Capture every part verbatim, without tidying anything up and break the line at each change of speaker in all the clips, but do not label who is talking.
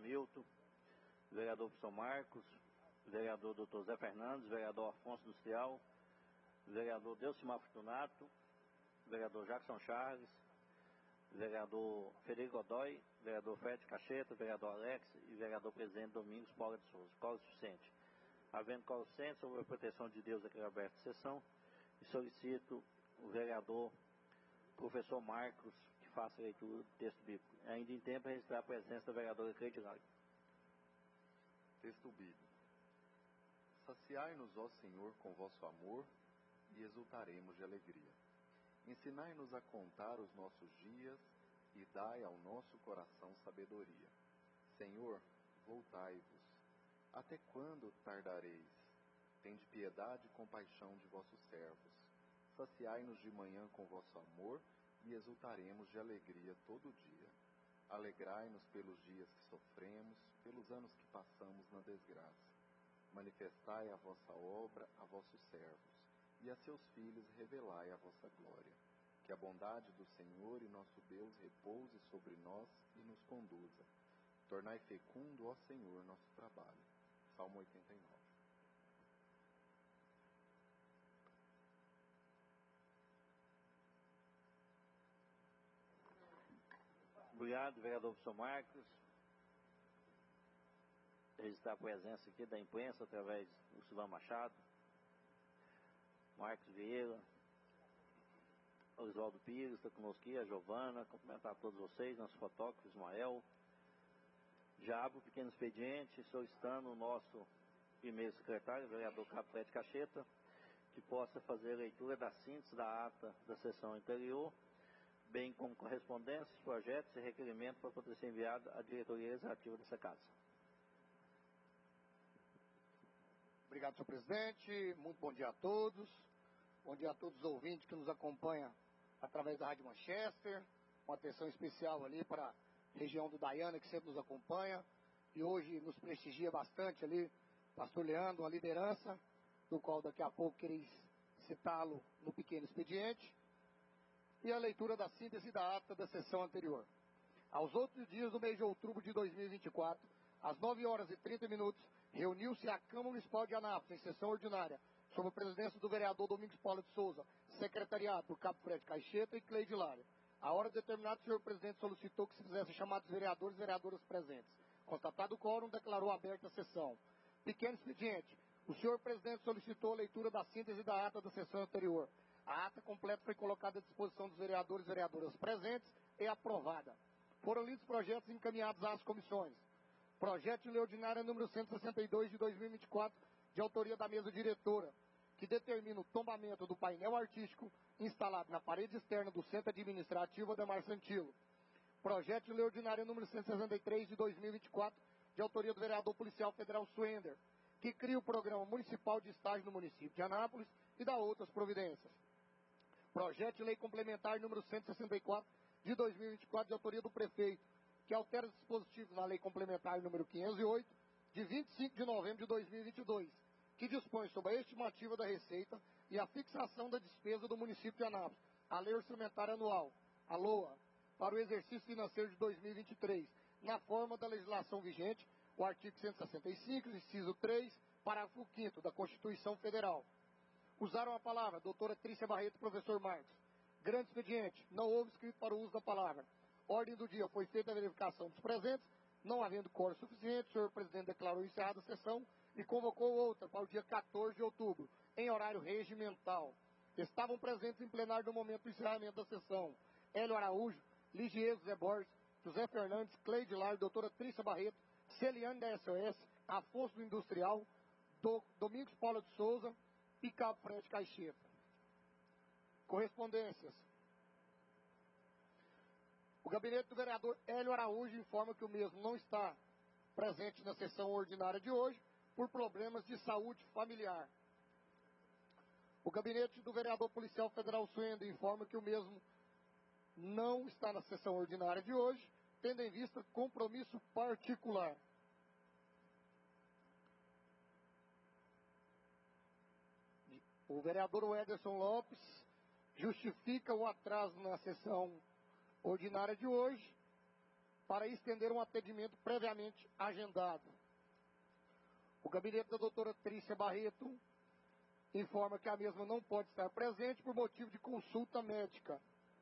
Hamilton, vereador professor Marcos, vereador doutor Zé Fernandes, vereador Afonso Industrial, vereador Delcimar Fortunato, vereador Jackson Charles, vereador Federico Godoy, vereador Fred Cacheta, vereador Alex e vereador presidente Domingos Paula de Souza. Quórum suficiente. Havendo quórum suficiente, sobre a proteção de Deus, aqui aberta a sessão, e solicito o vereador professor Marcos que faça a leitura do texto bíblico. Ainda em tempo, registrar a presença da vereadora Cleide Lage.
Texto bíblico. Saciai-nos, ó Senhor, com vosso amor, e exultaremos de alegria. Ensinai-nos a contar os nossos dias, e dai ao nosso coração sabedoria. Senhor, voltai-vos. Até quando tardareis? Tende piedade e compaixão de vossos servos. Saciai-nos de manhã com vosso amor, e exultaremos de alegria todo dia. Alegrai-nos pelos dias que sofremos, pelos anos que passamos na desgraça. Manifestai a vossa obra a vossos servos, e a seus filhos revelai a vossa glória. Que a bondade do Senhor e nosso Deus repouse sobre nós e nos conduza. Tornai fecundo, ó Senhor, nosso trabalho. Salmo oitenta e nove.
Obrigado, vereador professor Marcos. Registrar a presença aqui da imprensa através do Silvano Machado, Marcos Vieira, Oswaldo Pires, está conosco aqui, a Giovana, cumprimentar a todos vocês, nosso fotógrafo Ismael. Já abro o pequeno expediente, solicitando o nosso primeiro secretário, o vereador Fred Cacheta, que possa fazer a leitura da síntese da ata da sessão anterior, bem como correspondências, projetos e requerimentos para poder ser enviado à diretoria executiva dessa casa.
Obrigado, senhor presidente. Muito bom dia a todos. Bom dia a todos os ouvintes que nos acompanham através da Rádio Manchester. Uma atenção especial ali para a região do Daiana, que sempre nos acompanha. E hoje nos prestigia bastante ali, pastor Leandro, uma liderança, do qual daqui a pouco queria citá-lo no pequeno expediente. E a leitura da síntese da ata da sessão anterior. Aos outros dias do mês de outubro de dois mil e vinte e quatro, às nove horas e trinta minutos, reuniu-se a Câmara Municipal de Anápolis, em sessão ordinária, sob a presidência do vereador Domingos Paula de Souza, secretariado por Cabo Fred Caixeta e Cleide Lage. A hora determinada, o senhor presidente solicitou que se fizessem chamados vereadores e vereadoras presentes. Constatado o quórum, declarou aberta a sessão. Pequeno expediente. O senhor presidente solicitou a leitura da síntese da ata da sessão anterior. A ata completa foi colocada à disposição dos vereadores e vereadoras presentes e aprovada. Foram lidos projetos encaminhados às comissões. Projeto de lei ordinária número cento e sessenta e dois de dois mil e vinte e quatro, de autoria da mesa diretora, que determina o tombamento do painel artístico instalado na parede externa do Centro Administrativo Ademar Santilo. Projeto de lei ordinária número cento e sessenta e três de dois mil e vinte e quatro, de autoria do vereador policial federal Suender, que cria o Programa Municipal de Estágio no município de Anápolis e dá outras providências. Projeto de lei complementar número cento e sessenta e quatro de dois mil e vinte e quatro, de autoria do prefeito, que altera os dispositivos na lei complementar número quinhentos e oito, de vinte e cinco de novembro de dois mil e vinte e dois, que dispõe sobre a estimativa da receita e a fixação da despesa do município de Anápolis, a lei orçamentária anual, a LOA, para o exercício financeiro de dois mil e vinte e três, na forma da legislação vigente, o artigo cento e sessenta e cinco, inciso três, parágrafo quinto da Constituição Federal. Usaram a palavra doutora Trícia Barreto e professor Marcos. Grande expediente, não houve escrito para o uso da palavra. Ordem do dia, foi feita a verificação dos presentes, não havendo quórum suficiente, o senhor presidente declarou encerrada a sessão e convocou outra para o dia quatorze de outubro, em horário regimental. Estavam presentes em plenário no momento do encerramento da sessão Hélio Araújo, Ligier Zé Borges, José Fernandes, Cleide Lar, doutora Trícia Barreto, Celiane da S O S, Afonso do Industrial, do, Domingos Paula de Souza e Cabo Fred Caixeta. Correspondências. O gabinete do vereador Hélio Araújo informa que o mesmo não está presente na sessão ordinária de hoje por problemas de saúde familiar. O gabinete do vereador policial federal Suender informa que o mesmo não está na sessão ordinária de hoje, tendo em vista compromisso particular. O vereador Ederson Lopes justifica o atraso na sessão ordinária de hoje, para estender um atendimento previamente agendado. O gabinete da doutora Trícia Barreto informa que a mesma não pode estar presente por motivo de consulta médica.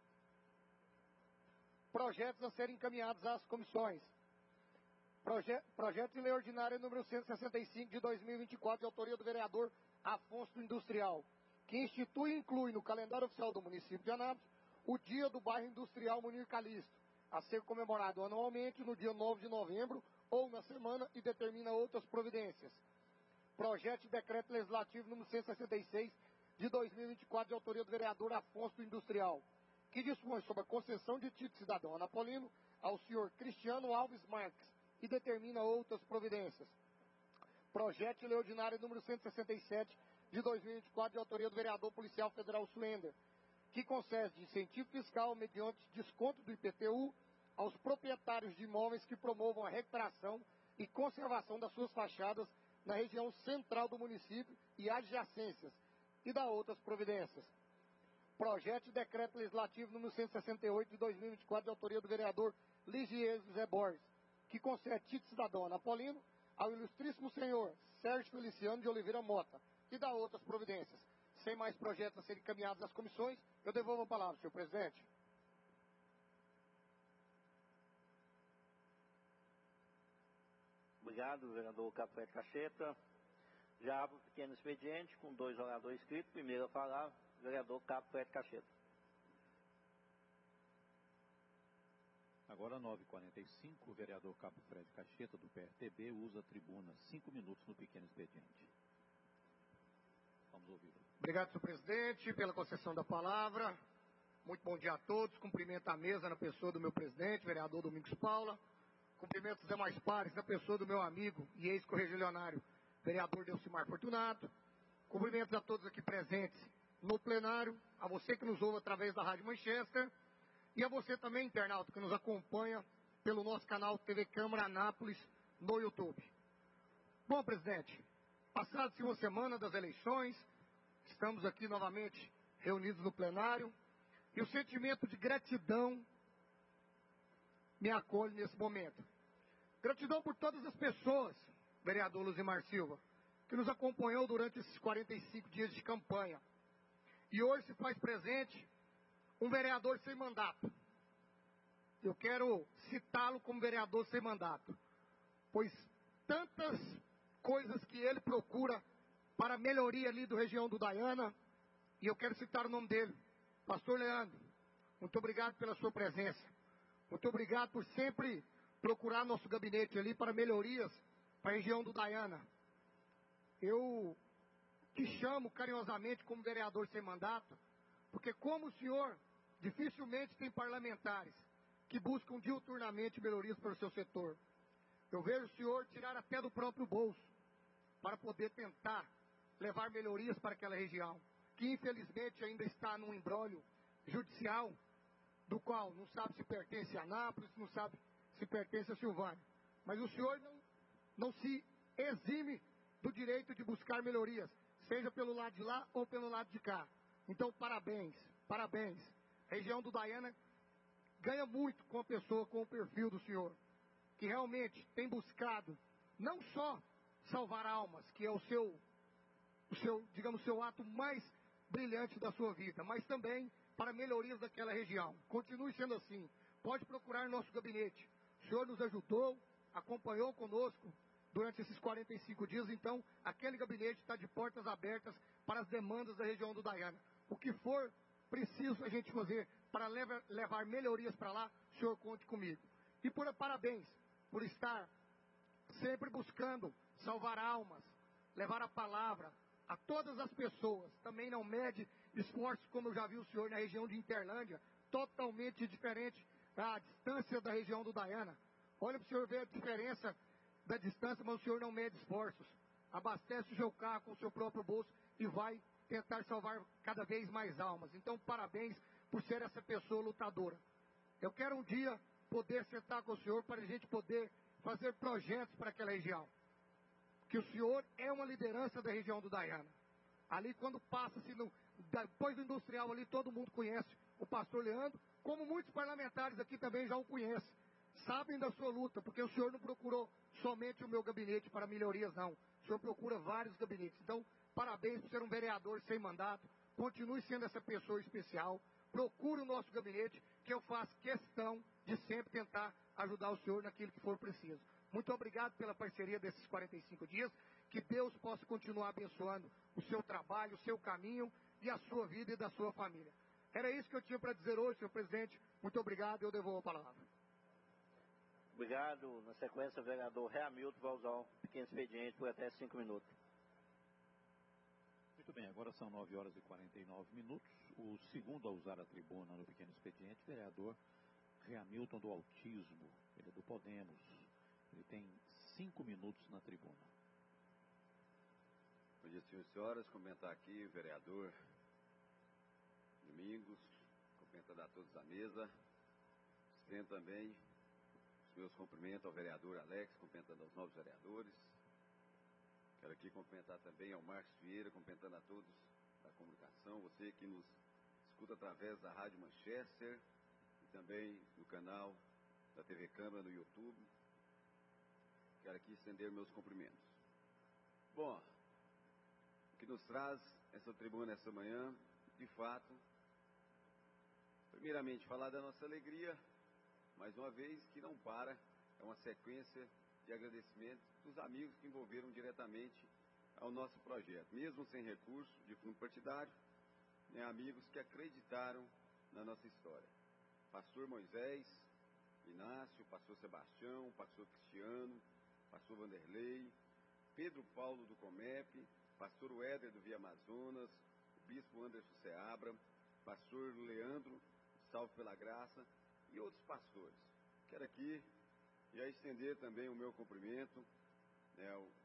Projetos a serem encaminhados às comissões. Proje Projeto de Lei Ordinária número cento e sessenta e cinco de dois mil e vinte e quatro, de autoria do vereador Afonso do Industrial, que institui e inclui no calendário oficial do município de Anápolis o Dia do Bairro Industrial Munir Calixto, a ser comemorado anualmente no dia nove de novembro ou na semana, e determina outras providências. Projeto de Decreto Legislativo número cento e sessenta e seis de dois mil e vinte e quatro, de autoria do vereador Afonso do Industrial, que dispõe sobre a concessão de título de cidadão anapolino ao senhor Cristiano Alves Marques e determina outras providências. Projeto de Lei Ordinária número cento e sessenta e sete de dois mil e vinte e quatro, de autoria do vereador policial federal Suender, que concede incentivo fiscal mediante desconto do I P T U aos proprietários de imóveis que promovam a recuperação e conservação das suas fachadas na região central do município e adjacências, e dá outras providências. Projeto de Decreto Legislativo número cento e sessenta e oito de dois mil e vinte e quatro, de autoria do vereador Ligier José Borges, que concede título de cidadão anapolino ao ilustríssimo senhor Sérgio Feliciano de Oliveira Mota, e dá outras providências. Sem mais projetos a serem encaminhados às comissões, eu devolvo a palavra, senhor presidente.
Obrigado, vereador Cabo Fred Cacheta. Já abro o pequeno expediente com dois oradores inscritos. Primeiro a falar, vereador Cabo Fred Cacheta.
Agora, nove e quarenta e cinco, o vereador Cabo Fred Cacheta, do P R T B, usa a tribuna cinco minutos no pequeno expediente. Vamos ouvir.
Obrigado, senhor presidente, pela concessão da palavra. Muito bom dia a todos. Cumprimento a mesa na pessoa do meu presidente, vereador Domingos Paula. Cumprimento os demais pares na pessoa do meu amigo e ex-correligionário, vereador Delcimar Fortunato. Cumprimentos a todos aqui presentes no plenário, a você que nos ouve através da Rádio Manchester e a você também, internauta, que nos acompanha pelo nosso canal T V Câmara Anápolis no YouTube. Bom, presidente, passada-se uma semana das eleições, estamos aqui novamente reunidos no plenário e o sentimento de gratidão me acolhe nesse momento. Gratidão por todas as pessoas, vereador Luzimar Silva, que nos acompanhou durante esses quarenta e cinco dias de campanha. E hoje se faz presente um vereador sem mandato. Eu quero citá-lo como vereador sem mandato, pois tantas coisas que ele procura para a melhoria ali do região do Daiana, e eu quero citar o nome dele, pastor Leandro. Muito obrigado pela sua presença. Muito obrigado por sempre procurar nosso gabinete ali para melhorias para a região do Daiana. Eu te chamo carinhosamente como vereador sem mandato, porque como o senhor, dificilmente tem parlamentares que buscam diuturnamente melhorias para o seu setor. Eu vejo o senhor tirar até do próprio bolso para poder tentar levar melhorias para aquela região, que infelizmente ainda está num imbróglio judicial, do qual não sabe se pertence a Anápolis, não sabe se pertence a Silvânia. Mas o senhor não, não se exime do direito de buscar melhorias, seja pelo lado de lá ou pelo lado de cá. Então, parabéns, parabéns. A região do Daiana ganha muito com a pessoa, com o perfil do senhor, que realmente tem buscado não só salvar almas, que é o seu, o seu, digamos, seu ato mais brilhante da sua vida, mas também para melhorias daquela região. Continue sendo assim. Pode procurar nosso gabinete. O senhor nos ajudou, acompanhou conosco durante esses quarenta e cinco dias, então aquele gabinete está de portas abertas para as demandas da região do Daiana. O que for preciso a gente fazer para levar, levar melhorias para lá, o senhor conte comigo. E por parabéns por estar sempre buscando salvar almas, levar a palavra a todas as pessoas. Também não mede esforços, como eu já vi o senhor na região de Interlândia, totalmente diferente da distância da região do Daiana. Olha para o senhor ver a diferença da distância, mas o senhor não mede esforços. Abastece o seu carro com o seu próprio bolso e vai tentar salvar cada vez mais almas. Então, parabéns por ser essa pessoa lutadora. Eu quero um dia poder sentar com o senhor para a gente poder fazer projetos para aquela região. Que o senhor é uma liderança da região do Daiana. Ali, quando passa-se, no, depois do industrial ali, todo mundo conhece o pastor Leandro, como muitos parlamentares aqui também já o conhecem. sabem da sua luta, porque o senhor não procurou somente o meu gabinete para melhorias, não. O senhor procura vários gabinetes. Então, parabéns por ser um vereador sem mandato. Continue sendo essa pessoa especial. Procure o nosso gabinete, que eu faço questão de sempre tentar ajudar o senhor naquilo que for preciso. Muito obrigado pela parceria desses quarenta e cinco dias. Que Deus possa continuar abençoando o seu trabalho, o seu caminho e a sua vida e da sua família. Era isso que eu tinha para dizer hoje, senhor presidente. Muito obrigado, eu devolvo a palavra.
Obrigado. Na sequência, o vereador Reamilton vai usar um pequeno expediente por até cinco minutos.
Muito bem, agora são nove horas e quarenta e nove minutos. O segundo a usar a tribuna no pequeno expediente, vereador Reamilton do Autismo, ele é do Podemos. Ele tem cinco minutos na tribuna.
Bom dia, senhores e senhoras. Cumprimentar aqui o vereador Domingos, cumprimentar a todos à mesa. Estendo também os meus cumprimentos ao vereador Alex, cumprimentando aos novos vereadores. Quero aqui cumprimentar também ao Marcos Vieira, cumprimentando a todos da comunicação, você que nos escuta através da Rádio Manchester e também no canal da T V Câmara no YouTube. Quero aqui estender meus cumprimentos. Bom, o que nos traz essa tribuna essa manhã, de fato, primeiramente falar da nossa alegria, mais uma vez, que não para, é uma sequência de agradecimento dos amigos que envolveram diretamente ao nosso projeto, mesmo sem recurso de fundo partidário, né, amigos que acreditaram na nossa história. Pastor Moisés, Inácio, Pastor Sebastião, Pastor Cristiano, Pastor Vanderlei, Pedro Paulo do Comep, Pastor Éder do Via Amazonas, o Bispo Anderson Seabra, Pastor Leandro, Salve pela Graça, e outros pastores. Quero aqui já estender também o meu cumprimento, né, o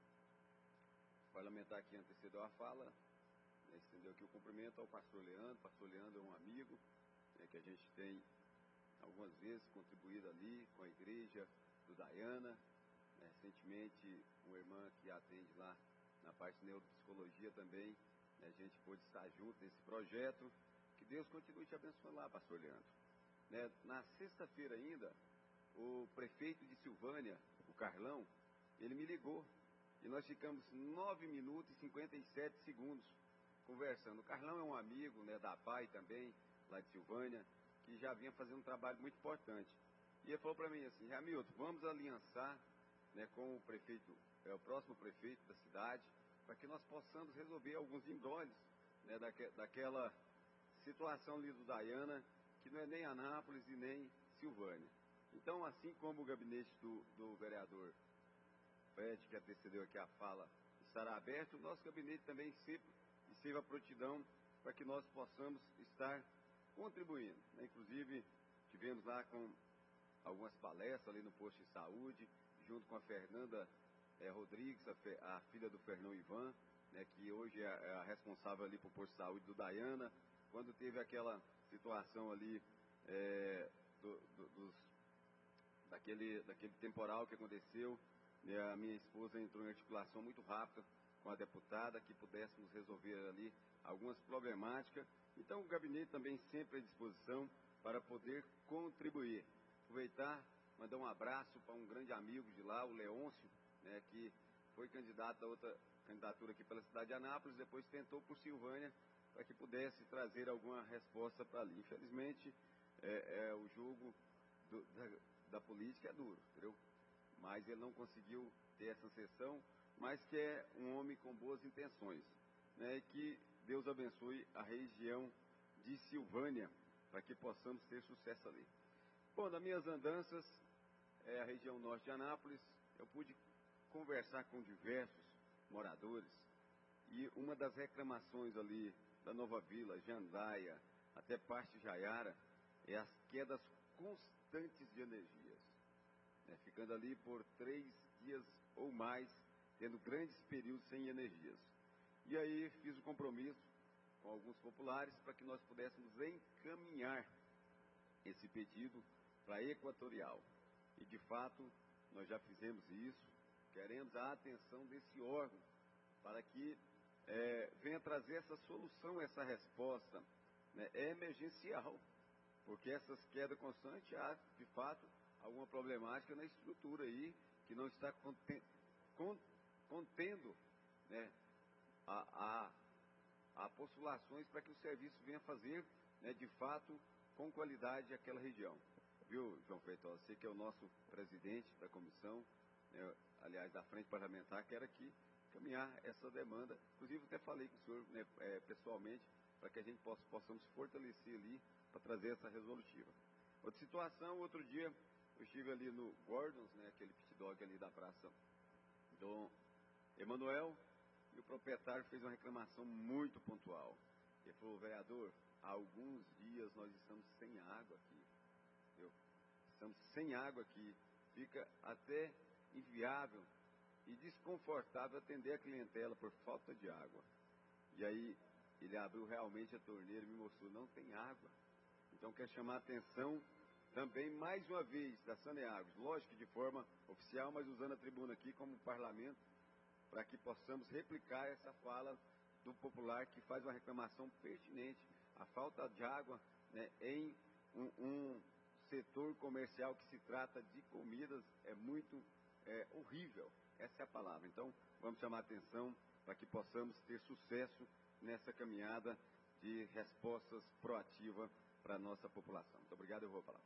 parlamentar que antecedeu a fala, né, estendeu aqui o cumprimento ao pastor Leandro. Pastor Leandro é um amigo, né, que a gente tem algumas vezes contribuído ali com a igreja do Dayana, né, recentemente uma irmã que atende lá na parte de neuropsicologia também, né, a gente pôde estar junto nesse projeto. Que Deus continue te abençoando lá, pastor Leandro. Né, na sexta-feira ainda, o prefeito de Silvânia, o Carlão, ele me ligou e nós ficamos nove minutos e cinquenta e sete segundos conversando. O Carlão é um amigo, né, da P A I também, lá de Silvânia, que já vinha fazendo um trabalho muito importante. E ele falou para mim assim: Hamilton, vamos aliançar, né, com o prefeito, é, o próximo prefeito da cidade, para que nós possamos resolver alguns embrólios, né, daque, daquela situação ali do Dayana, que não é nem Anápolis e nem Silvânia. Então, assim como o gabinete do, do vereador Fred, que antecedeu aqui a fala, estará aberto, o nosso gabinete também sempre esteve à prontidão para que nós possamos estar contribuindo, né? Inclusive, tivemos lá com algumas palestras ali no posto de saúde, junto com a Fernanda é, Rodrigues, a, fe, a filha do Fernão Ivan, né, que hoje é a, é a responsável ali por posto de saúde do Dayana. Quando teve aquela situação ali é, do, do, dos, daquele, daquele temporal que aconteceu, né, a minha esposa entrou em articulação muito rápida com a deputada, que pudéssemos resolver ali algumas problemáticas. Então o gabinete também sempre à disposição para poder contribuir. Aproveitar, mandar um abraço para um grande amigo de lá, o Leôncio, né, que foi candidato a outra candidatura aqui pela cidade de Anápolis, depois tentou por Silvânia, para que pudesse trazer alguma resposta para ali. Infelizmente, é, é, o jogo do, da, da política é duro, entendeu? Mas ele não conseguiu ter essa sessão, mas que é um homem com boas intenções, né? E que Deus abençoe a região de Silvânia, para que possamos ter sucesso ali. Bom, nas minhas andanças, é, a região norte de Anápolis, eu pude conversar com diversos moradores, e uma das reclamações ali da Nova Vila, Jandaia, até parte de Jaiara, é as quedas constantes de energias, né, ficando ali por três dias ou mais, tendo grandes períodos sem energias. E aí fiz o compromisso com alguns populares para que nós pudéssemos encaminhar esse pedido para a Equatorial. E de fato, nós já fizemos isso, queremos a atenção desse órgão, para que é, venha trazer essa solução, essa resposta, né, é emergencial, porque essas quedas constantes há, de fato, alguma problemática na estrutura aí, que não está conten, con, contendo, né, a, a, a postulações para que o serviço venha fazer, né, de fato, com qualidade aquela região. Viu, João Feitosa, você que é o nosso presidente da comissão, né, aliás, da frente parlamentar, quero aqui caminhar essa demanda. Inclusive, até falei com o senhor, né, é, pessoalmente, para que a gente possa, possamos fortalecer ali, para trazer essa resolutiva. Outra situação, outro dia, eu estive ali no Gordons, né, aquele pit dog ali da praça do Emanuel, e o proprietário fez uma reclamação muito pontual. Ele falou, vereador, há alguns dias nós estamos sem água aqui. Entendeu? Estamos sem água aqui. Fica até inviável e desconfortável atender a clientela por falta de água. E aí ele abriu realmente a torneira e me mostrou, não tem água. Então quero chamar a atenção também, mais uma vez, da Saneagos, lógico que de forma oficial, mas usando a tribuna aqui como parlamento, para que possamos replicar essa fala do popular que faz uma reclamação pertinente. A falta de água, né, em um, um setor comercial que se trata de comidas é muito é, horrível. Essa é a palavra. Então, vamos chamar a atenção para que possamos ter sucesso nessa caminhada de respostas proativas para a nossa população. Muito obrigado, eu vou falar.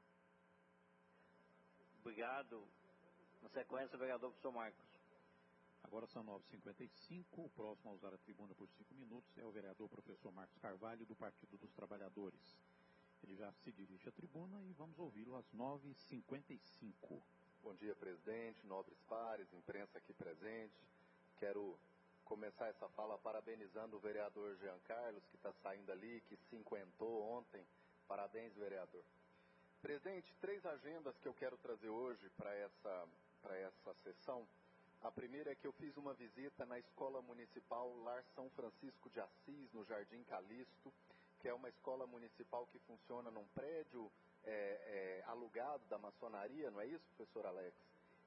Obrigado. Na sequência, o vereador professor Marcos.
Agora são nove e cinquenta e cinco, o próximo a usar a tribuna por cinco minutos é o vereador professor Marcos Carvalho, do Partido dos Trabalhadores. Ele já se dirige à tribuna e vamos ouvi-lo às nove e cinquenta e cinco.
Bom dia, presidente, nobres pares, imprensa aqui presente. Quero começar essa fala parabenizando o vereador Jean Carlos, que está saindo ali, que cinquentou ontem. Parabéns, vereador. Presidente, três agendas que eu quero trazer hoje para essa, para essa sessão. A primeira é que eu fiz uma visita na Escola Municipal Lar São Francisco de Assis, no Jardim Calixto, que é uma escola municipal que funciona num prédio é, é, alugado da maçonaria, não é isso, professor Alex?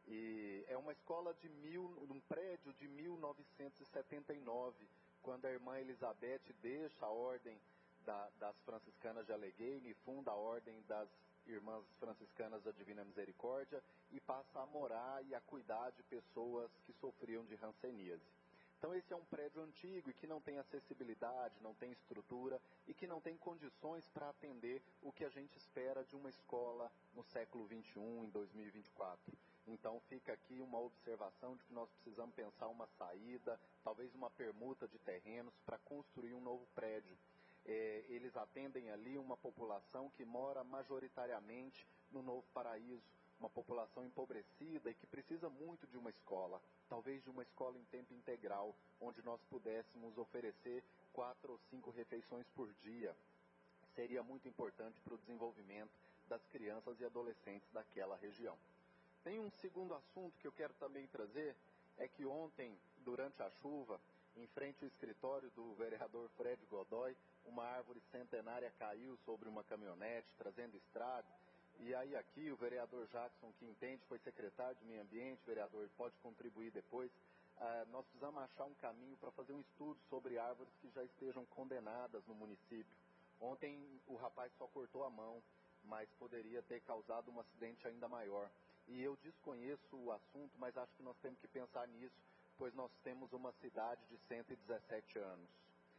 E é uma escola de mil, num prédio de mil novecentos e setenta e nove, quando a irmã Elizabeth deixa a ordem da, das franciscanas de Allegheny, funda a ordem das Irmãs Franciscanas da Divina Misericórdia e passa a morar e a cuidar de pessoas que sofriam de hanseníase. Então esse é um prédio antigo e que não tem acessibilidade, não tem estrutura e que não tem condições para atender o que a gente espera de uma escola no século vinte e um, em dois mil e vinte e quatro. Então fica aqui uma observação de que nós precisamos pensar uma saída, talvez uma permuta de terrenos para construir um novo prédio. É, eles atendem ali uma população que mora majoritariamente no Novo Paraíso, uma população empobrecida e que precisa muito de uma escola, talvez de uma escola em tempo integral, onde nós pudéssemos oferecer quatro ou cinco refeições por dia. Seria muito importante para o desenvolvimento das crianças e adolescentes daquela região. Tem um segundo assunto que eu quero também trazer, é que ontem, durante a chuva, em frente ao escritório do vereador Fred Godoy, uma árvore centenária caiu sobre uma caminhonete, trazendo estrago. E aí aqui o vereador Jackson, que entende, foi secretário de Meio Ambiente, vereador, pode contribuir depois. Ah, nós precisamos achar um caminho para fazer um estudo sobre árvores que já estejam condenadas no município. Ontem o rapaz só cortou a mão, mas poderia ter causado um acidente ainda maior. E eu desconheço o assunto, mas acho que nós temos que pensar nisso, pois nós temos uma cidade de cento e dezessete anos.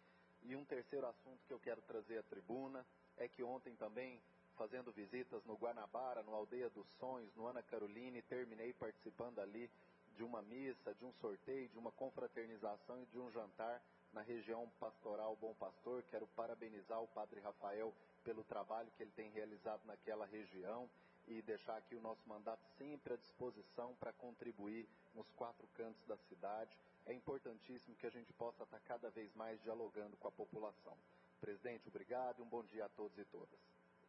E um terceiro assunto que eu quero trazer à tribuna é que ontem também, fazendo visitas no Guanabara, no Aldeia dos Sonhos, no Ana Caroline, terminei participando ali de uma missa, de um sorteio, de uma confraternização e de um jantar na região pastoral Bom Pastor. Quero parabenizar o padre Rafael pelo trabalho que ele tem realizado naquela região e deixar aqui o nosso mandato sempre à disposição para contribuir nos quatro cantos da cidade. É importantíssimo que a gente possa estar cada vez mais dialogando com a população. Presidente, obrigado e um bom dia a todos e todas.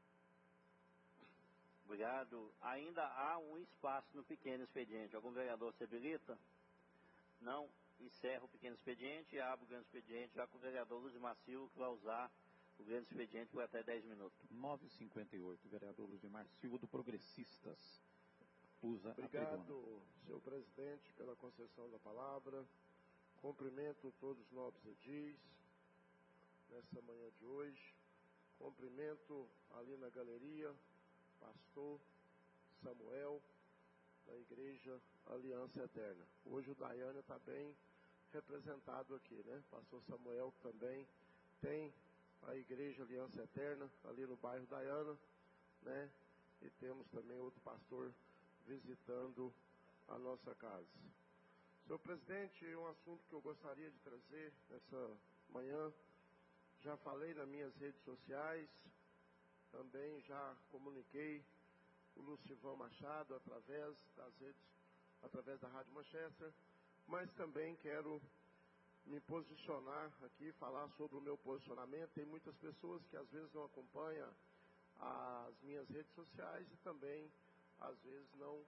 Obrigado. Ainda há um espaço no pequeno expediente. Algum vereador se habilita? Não. Encerro o pequeno expediente e abro o grande expediente já com o vereador Luz Macio, que vai usar o grande expediente por até dez minutos.
nove e cinquenta e oito, vereador Luzimar Silva, do Progressistas. Usa
Obrigado,
a tribuna.
senhor presidente, pela concessão da palavra. Cumprimento todos os nobres edis nessa manhã de hoje. Cumprimento ali na galeria, pastor Samuel, da Igreja Aliança Eterna. Hoje o Daiane está bem representado aqui, né? Pastor Samuel também tem a Igreja Aliança Eterna ali no bairro Daiana, né? E temos também outro pastor visitando a nossa casa. Senhor presidente, um assunto que eu gostaria de trazer nessa manhã, já falei nas minhas redes sociais, também já comuniquei o Lucivão Machado através das redes, através da Rádio Manchester, mas também quero me posicionar aqui, falar sobre o meu posicionamento. Tem muitas pessoas que às vezes não acompanham as minhas redes sociais e também às vezes não,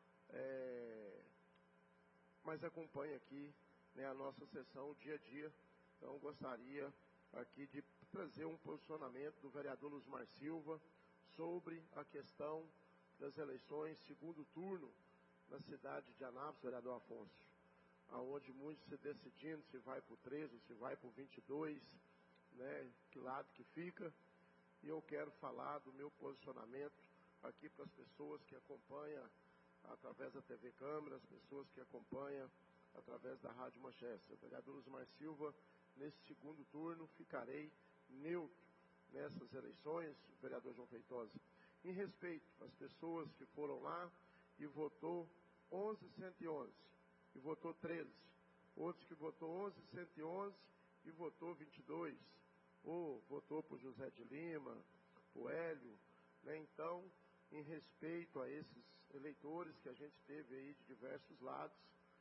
é, mas acompanham aqui, né, a nossa sessão, o dia a dia. Então gostaria aqui de trazer um posicionamento do vereador Luzmar Silva sobre a questão das eleições, segundo turno, na cidade de Anápolis, vereador Afonso, aonde muitos se decidindo se vai para o treze ou se vai para o vinte e dois, né, que lado que fica. E eu quero falar do meu posicionamento aqui para as pessoas que acompanham através da T V Câmara, as pessoas que acompanham através da Rádio Manchester. Vereador Luzmar Silva, nesse segundo turno, ficarei neutro nessas eleições, vereador João Feitosa, em respeito às pessoas que foram lá e votou onze cento e onze e votou treze, outros que votou onze cento e onze e votou vinte e dois, ou votou por José de Lima, por Hélio, né? Então, em respeito a esses eleitores que a gente teve aí de diversos lados,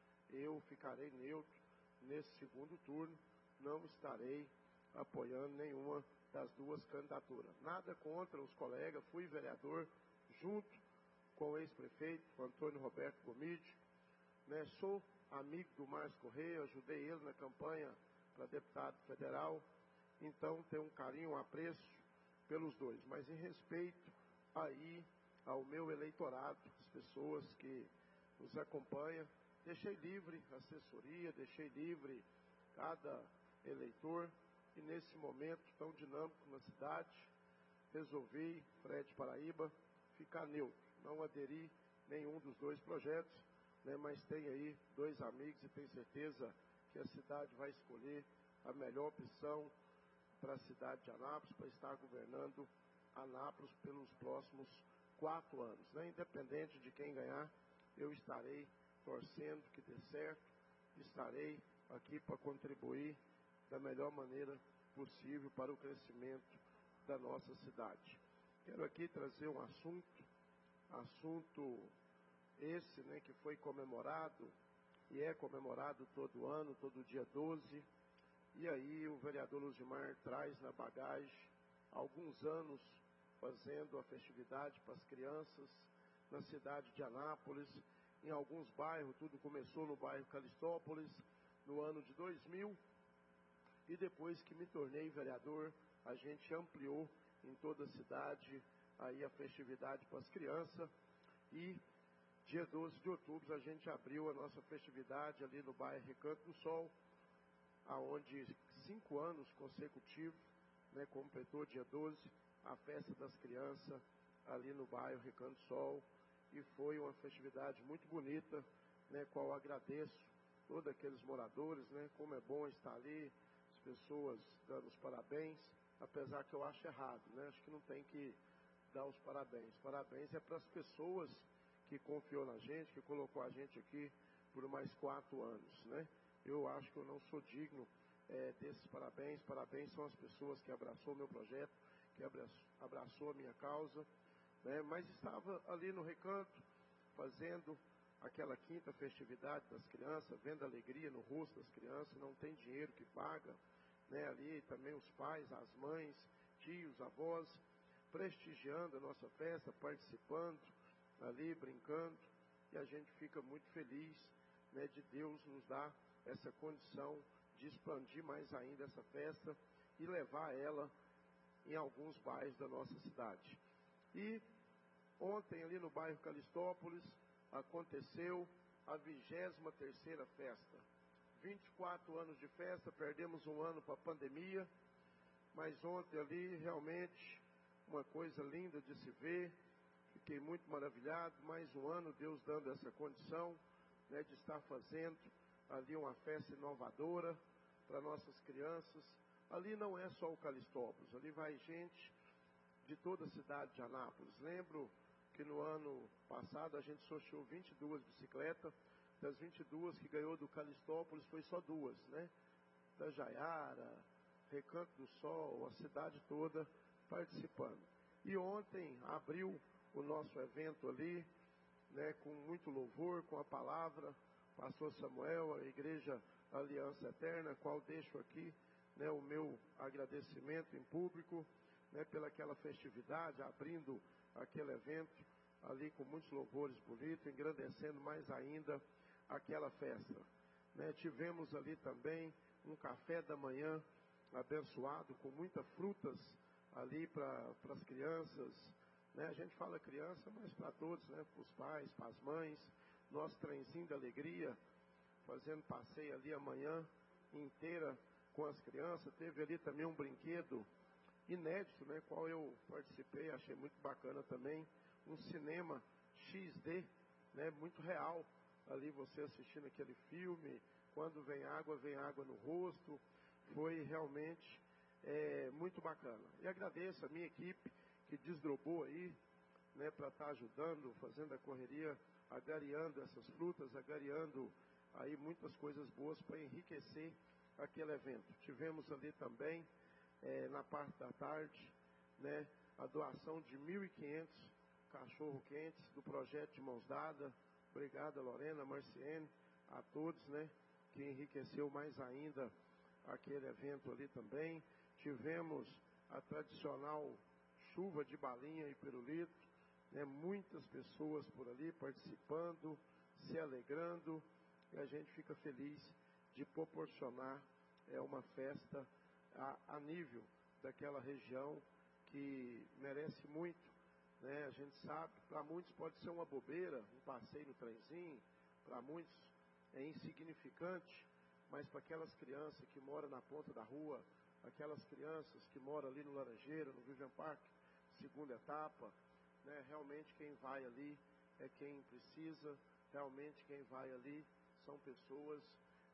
eu ficarei neutro nesse segundo turno, não estarei apoiando nenhuma das duas candidaturas. Nada contra os colegas, fui vereador junto com o ex-prefeito Antônio Roberto Gomide, né? Sou amigo do Márcio Correia, ajudei ele na campanha para deputado federal, então tenho um carinho, um apreço pelos dois, mas em respeito aí ao meu eleitorado, as pessoas que nos acompanham, deixei livre a assessoria, deixei livre cada eleitor, e nesse momento tão dinâmico na cidade, resolvi, Fred Paraíba, ficar neutro, não aderir nenhum dos dois projetos, né, mas tem aí dois amigos e tenho certeza que a cidade vai escolher a melhor opção para a cidade de Anápolis, para estar governando Anápolis pelos próximos quatro anos. Né? Independente de quem ganhar, eu estarei torcendo que dê certo, estarei aqui para contribuir da melhor maneira possível para o crescimento da nossa cidade. Quero aqui trazer um assunto, assunto esse, né, que foi comemorado e é comemorado todo ano, todo dia doze, e aí o vereador Luzmar traz na bagagem alguns anos fazendo a festividade para as crianças na cidade de Anápolis, em alguns bairros. Tudo começou no bairro Calistópolis, no ano de dois mil, e depois que me tornei vereador, a gente ampliou em toda a cidade aí a festividade para as crianças, e dia doze de outubro a gente abriu a nossa festividade ali no bairro Recanto do Sol, aonde cinco anos consecutivos, né, completou dia doze, a festa das crianças ali no bairro Recanto do Sol, e foi uma festividade muito bonita, né, qual agradeço todos aqueles moradores, né, como é bom estar ali, as pessoas dando os parabéns, apesar que eu acho errado, né, acho que não tem que dar os parabéns, parabéns é para as pessoas que confiou na gente, que colocou a gente aqui por mais quatro anos, né, eu acho que eu não sou digno é, desses parabéns, parabéns são as pessoas que abraçou o meu projeto, que abraçou, abraçou a minha causa, né, mas estava ali no Recanto, fazendo aquela quinta festividade das crianças, vendo a alegria no rosto das crianças, não tem dinheiro que paga, né, ali também os pais, as mães, tios, avós, prestigiando a nossa festa, participando, ali brincando, e a gente fica muito feliz, né, de Deus nos dar essa condição de expandir mais ainda essa festa e levar ela em alguns bairros da nossa cidade. E ontem ali no bairro Calistópolis aconteceu a vigésima terceira festa. vinte e quatro anos de festa, perdemos um ano para a pandemia, mas ontem ali realmente uma coisa linda de se ver, Fiquei muito maravilhado, mais um ano Deus dando essa condição, né, de estar fazendo ali uma festa inovadora para nossas crianças. Ali não é só o Calistópolis, ali vai gente de toda a cidade de Anápolis. Lembro que no ano passado a gente sorteou vinte e duas bicicletas, das vinte e duas que ganhou do Calistópolis foi só duas, né? Itajaiara, Recanto do Sol, a cidade toda participando. E ontem abriu o nosso evento ali, né, com muito louvor, com a palavra, pastor Samuel, a Igreja Aliança Eterna, qual deixo aqui, né, o meu agradecimento em público, né, pelaquela festividade, abrindo aquele evento ali com muitos louvores bonitos, engrandecendo mais ainda aquela festa. Né, tivemos ali também um café da manhã abençoado, com muitas frutas ali para as crianças, né? A gente fala criança, mas para todos, né? Para os pais, para as mães, nosso trenzinho da alegria, fazendo passeio ali a manhã inteira com as crianças. Teve ali também um brinquedo inédito, né? Qual eu participei, achei muito bacana também, um cinema X D, né? Muito real, ali você assistindo aquele filme, quando vem água, vem água no rosto. Foi realmente é, muito bacana. E agradeço a minha equipe que desdobrou aí, né, para estar ajudando, fazendo a correria, agariando essas frutas, agariando aí muitas coisas boas para enriquecer aquele evento. Tivemos ali também, é, na parte da tarde, né, a doação de mil e quinhentos cachorro-quentes do projeto de Mãos Dadas. Obrigado, Lorena, Marciene, a todos, né, que enriqueceu mais ainda aquele evento ali também. Tivemos a tradicional chuva de balinha e pirulito, né, muitas pessoas por ali participando, se alegrando, e a gente fica feliz de proporcionar é, uma festa a, a nível daquela região que merece muito, né? A gente sabe, para muitos pode ser uma bobeira, um passeio no trenzinho, para muitos é insignificante, mas para aquelas crianças que moram na ponta da rua, aquelas crianças que moram ali no Laranjeira, no Vivian Park, segunda etapa, né, realmente quem vai ali é quem precisa, realmente quem vai ali são pessoas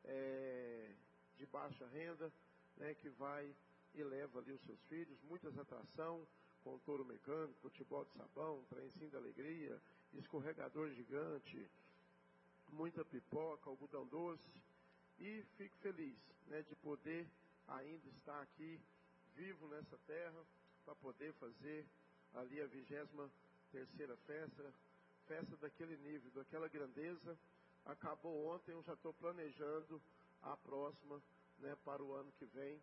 é, de baixa renda, né, que vai e leva ali os seus filhos, muitas atrações, com touro mecânico, futebol de sabão, trenzinho da alegria, escorregador gigante, muita pipoca, algodão doce. E fico feliz, né, de poder ainda estar aqui vivo nessa terra para poder fazer ali a vigésima terceira festa, festa daquele nível, daquela grandeza. Acabou ontem, eu já estou planejando a próxima, né, para o ano que vem.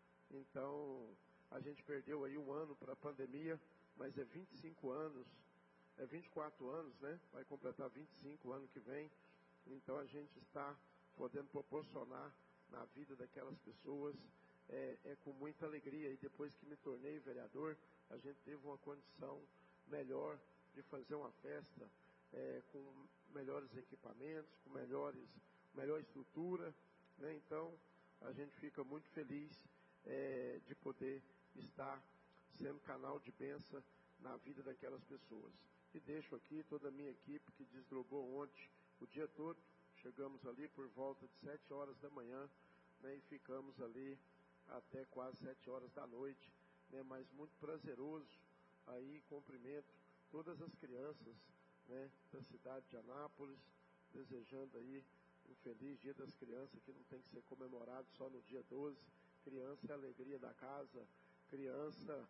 Então, a gente perdeu aí um ano para a pandemia, mas é vinte e cinco anos, é vinte e quatro anos, né? Vai completar vinte e cinco ano que vem. Então, a gente está podendo proporcionar na vida daquelas pessoas é, é com muita alegria. E depois que me tornei vereador, a gente teve uma condição melhor de fazer uma festa é, com melhores equipamentos, com melhores, melhor estrutura, né? Então, a gente fica muito feliz é, de poder estar sendo canal de bênção na vida daquelas pessoas. E deixo aqui toda a minha equipe que desdobrou ontem o dia todo. Chegamos ali por volta de sete horas da manhã, né, e ficamos ali até quase sete horas da noite, né, mas muito prazeroso. Aí cumprimento todas as crianças, né, da cidade de Anápolis, desejando aí um feliz Dia das Crianças, que não tem que ser comemorado só no dia doze. Criança é a alegria da casa, criança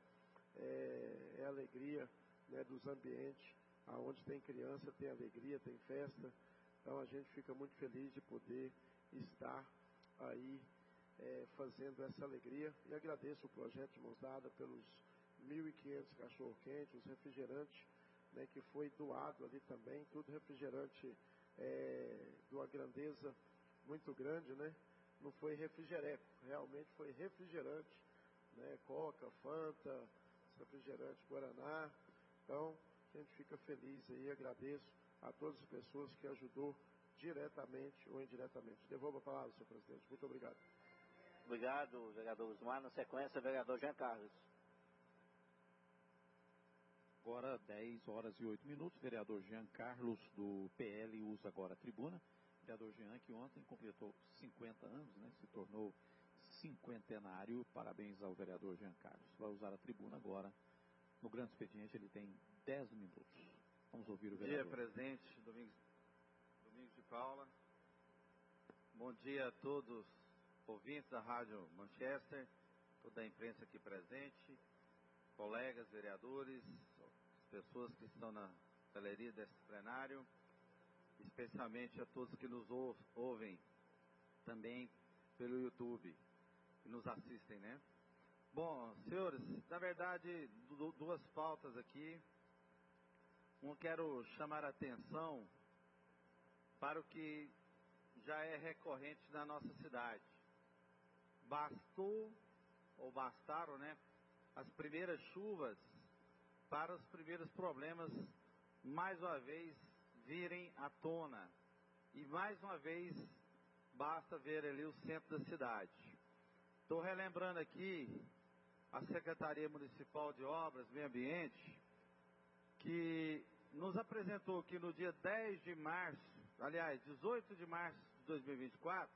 é, é a alegria, né, dos ambientes. Aonde tem criança tem alegria, tem festa. Então a gente fica muito feliz de poder estar aí é, fazendo essa alegria. E agradeço o projeto de Mãos Dadas pelos mil e quinhentos cachorro-quentes, os refrigerantes, né, que foi doado ali também, tudo refrigerante é, de uma grandeza muito grande, né? Não foi refrigereco, realmente foi refrigerante, né? Coca, Fanta, refrigerante Guaraná. Então, a gente fica feliz aí, agradeço a todas as pessoas que ajudou diretamente ou indiretamente. Devolvo a palavra, senhor presidente. Muito obrigado.
Obrigado, vereador Osmar. Na sequência, vereador Jean Carlos.
Agora dez horas e oito minutos, vereador Jean Carlos do P L usa agora a tribuna. Vereador Jean, que ontem completou cinquenta anos, né? Se tornou cinquentenário. Parabéns ao vereador Jean Carlos. Vai usar a tribuna agora. No grande expediente ele tem dez minutos. Vamos ouvir o vereador.
Bom dia, presidente Domingos, Domingos de Paula. Bom dia a todos ouvintes da Rádio Manchester, toda a imprensa aqui presente, colegas, vereadores, pessoas que estão na galeria desse plenário, especialmente a todos que nos ouvem também pelo YouTube, que nos assistem, né? Bom, senhores, na verdade, duas pautas aqui. Um, quero chamar a atenção para o que já é recorrente na nossa cidade. Bastou, ou bastaram, né, as primeiras chuvas para os primeiros problemas, mais uma vez, virem à tona. E mais uma vez, basta ver ali o centro da cidade. Estou relembrando aqui a Secretaria Municipal de Obras e Meio Ambiente, que nos apresentou que no dia dez de março, aliás, dezoito de março de dois mil e vinte e quatro,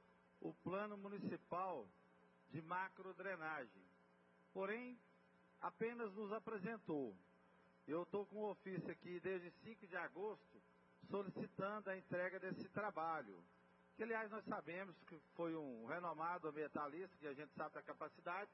o plano municipal de macrodrenagem. Porém, apenas nos apresentou. Eu estou com um ofício aqui desde cinco de agosto, solicitando a entrega desse trabalho. Que, aliás, nós sabemos que foi um renomado ambientalista, que a gente sabe da capacidade,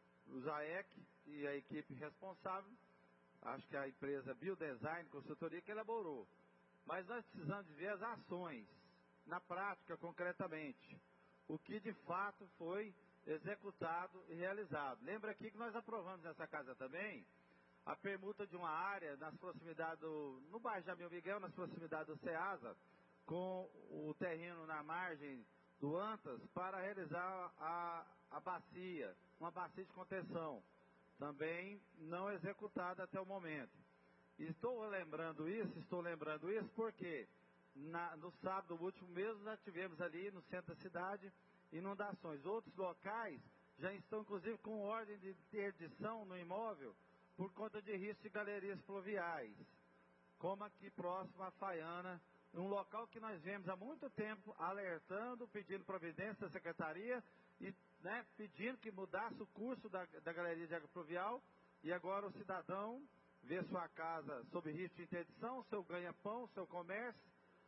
o ZAEC e a equipe responsável, acho que a empresa Biodesign Consultoria que elaborou. Mas nós precisamos de ver as ações, na prática, concretamente. O que de fato foi executado e realizado. Lembra aqui que nós aprovamos nessa casa também a permuta de uma área nas proximidades do, no bairro Jamil Miguel, nas proximidades do Ceasa, com o terreno na margem do Antas, para realizar a, a bacia, uma bacia de contenção. Também não executada até o momento. Estou lembrando isso, estou lembrando isso porque na, no sábado último mesmo nós tivemos ali no centro da cidade inundações. Outros locais já estão inclusive com ordem de interdição no imóvel por conta de risco de galerias pluviais, como aqui próximo à Faiana, um local que nós vemos há muito tempo alertando, pedindo providência da Secretaria e né, pedindo que mudasse o curso da, da galeria de água pluvial, e agora o cidadão vê sua casa sob risco de interdição, seu ganha-pão, seu comércio,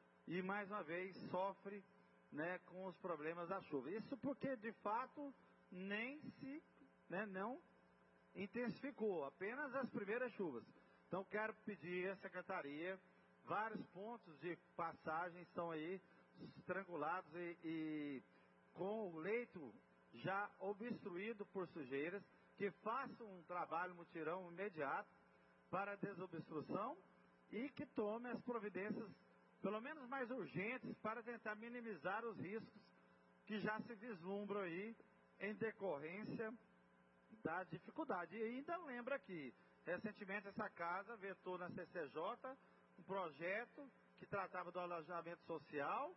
e mais uma vez sofre né, com os problemas da chuva. Isso porque de fato nem se, né, não intensificou, apenas as primeiras chuvas. Então quero pedir à Secretaria, vários pontos de passagem estão aí estrangulados e, e com o leito já obstruído por sujeiras, que façam um trabalho mutirão imediato para a desobstrução e que tome as providências, pelo menos mais urgentes, para tentar minimizar os riscos que já se vislumbram aí em decorrência da dificuldade. E ainda lembra que, recentemente, essa casa vetou na C C J um projeto que tratava do alojamento social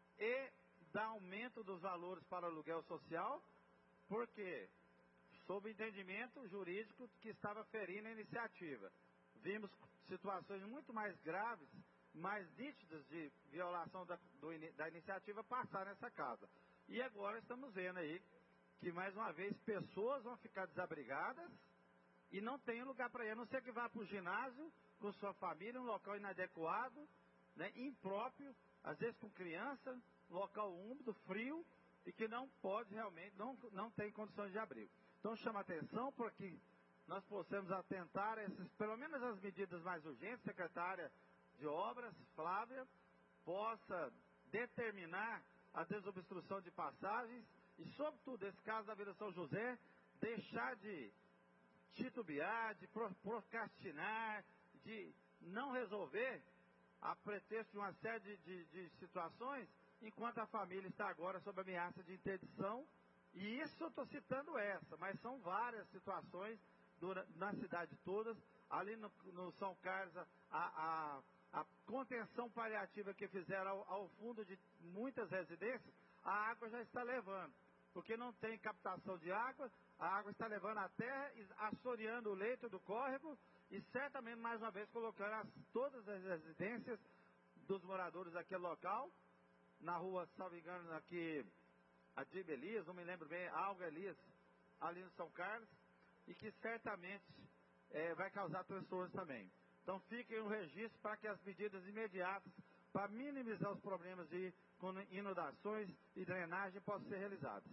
e da aumento dos valores para o aluguel social, porque, sob entendimento jurídico que estava ferindo a iniciativa. Vimos situações muito mais graves, mais nítidas de violação da, do, da iniciativa passar nessa casa. E agora estamos vendo aí que, mais uma vez, pessoas vão ficar desabrigadas e não tem lugar para ir, a não ser que vá para o ginásio com sua família, um local inadequado, né, impróprio, às vezes com criança, local úmido, frio, e que não pode realmente, não, não tem condições de abrigo. Então chama atenção para que nós possamos atentar a esses, pelo menos as medidas mais urgentes. Secretária de Obras, Flávia, possa determinar a desobstrução de passagens e, sobretudo, esse caso da Vila São José, deixar de titubear, de procrastinar, de não resolver a pretexto de uma série de, de, de situações, enquanto a família está agora sob ameaça de interdição. E isso eu estou citando essa, mas são várias situações durante, na cidade todas. Ali no, no São Carlos, a, a, a contenção paliativa que fizeram ao, ao fundo de muitas residências, a água já está levando, porque não tem captação de água, a água está levando a terra, assoreando o leito do córrego e certamente, mais uma vez, colocando as, todas as residências dos moradores daquele local, na rua, salvo engano, aqui, a Dib Elias, não me lembro bem, Alga Elias, ali no São Carlos, e que certamente é, vai causar transtornos também. Então fiquem um registro para que as medidas imediatas para minimizar os problemas de inundações e drenagem possam ser realizadas.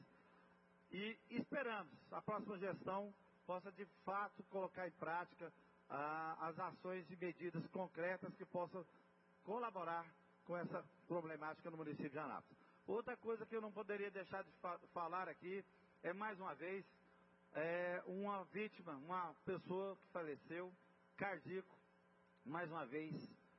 E esperamos a próxima gestão possa de fato colocar em prática ah, as ações e medidas concretas que possam colaborar com essa problemática no município de Anápolis. Outra coisa que eu não poderia deixar de fa falar aqui é, mais uma vez, é, uma vítima, uma pessoa que faleceu, cardíaco, mais uma vez,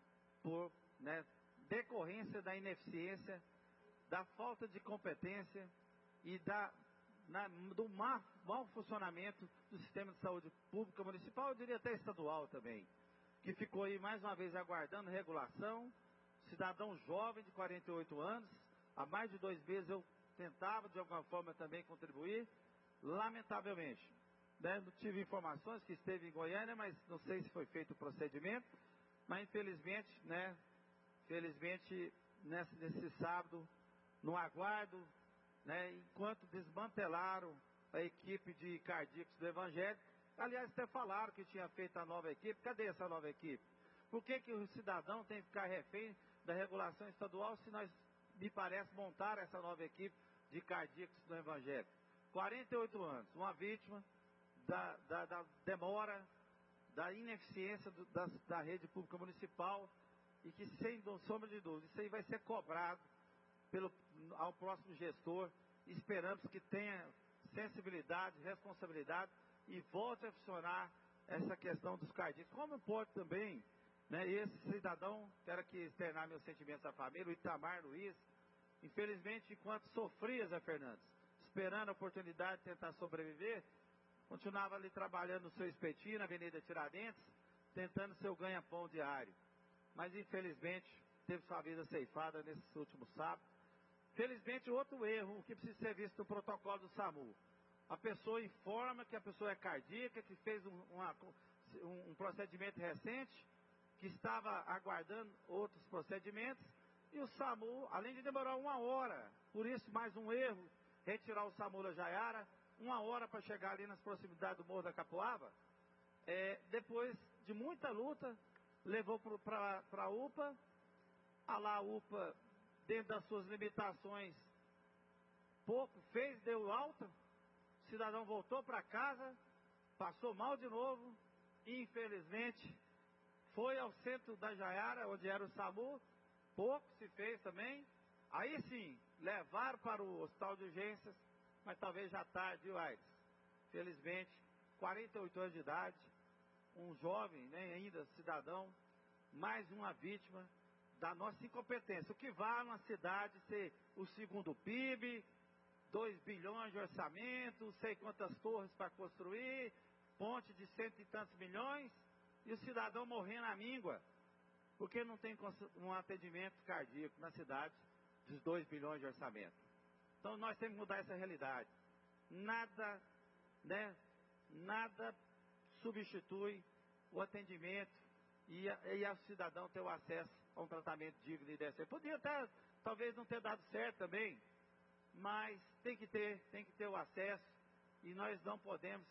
por né, decorrência da ineficiência, da falta de competência e da, na, do má, mau funcionamento do sistema de saúde pública municipal, eu diria até estadual também, que ficou aí mais uma vez aguardando regulação, cidadão jovem de quarenta e oito anos, há mais de dois meses eu tentava de alguma forma também contribuir, lamentavelmente, né, não tive informações que esteve em Goiânia, mas não sei se foi feito o procedimento, mas infelizmente, né, felizmente nesse, nesse sábado, no aguardo, né, enquanto desmantelaram a equipe de cardíacos do Evangelho, aliás até falaram que tinha feito a nova equipe, cadê essa nova equipe? Por que que o cidadão tem que ficar refém da regulação estadual se nós, me parece, montar essa nova equipe de cardíacos do Evangelho? quarenta e oito anos, uma vítima da, da, da demora, da ineficiência do, da, da rede pública municipal e que, sem sombra de dúvida, isso aí vai ser cobrado pelo, ao próximo gestor. Esperamos que tenha sensibilidade, responsabilidade e volte a funcionar essa questão dos cardíacos. Como pode também, né, esse cidadão, quero aqui externar meus sentimentos à família, o Itamar Luiz, infelizmente, enquanto sofria, Zé Fernandes, esperando a oportunidade de tentar sobreviver, continuava ali trabalhando no seu espetinho, na Avenida Tiradentes, tentando seu ganha-pão diário. Mas, infelizmente, teve sua vida ceifada nesse último sábado. Felizmente, outro erro, que precisa ser visto no protocolo do SAMU. A pessoa informa que a pessoa é cardíaca, que fez um, uma, um, um procedimento recente, que estava aguardando outros procedimentos, e o SAMU, além de demorar uma hora, por isso mais um erro, retirar o SAMU da Jaiara, uma hora para chegar ali nas proximidades do Morro da Capoava, é, depois de muita luta, levou para a U P A, a lá a U P A, dentro das suas limitações, pouco fez, deu alta, o cidadão voltou para casa, passou mal de novo, e infelizmente foi ao centro da Jaiara, onde era o SAMU, pouco se fez também, aí sim, levaram para o hospital de urgências, mas talvez já tarde, viu, Aires? Felizmente, quarenta e oito anos de idade, um jovem, né, ainda cidadão, mais uma vítima da nossa incompetência. O que vale uma cidade ser o segundo P I B, dois bilhões de orçamento, não sei quantas torres para construir, ponte de cento e tantos milhões, e o cidadão morrendo à míngua, porque não tem um atendimento cardíaco na cidade dos dois bilhões de orçamento. Então nós temos que mudar essa realidade. Nada, né, nada substitui o atendimento e, a, e a cidadão ter o acesso a um tratamento digno e decente. Podia até, talvez não ter dado certo também, mas tem que ter, tem que ter o acesso e nós não podemos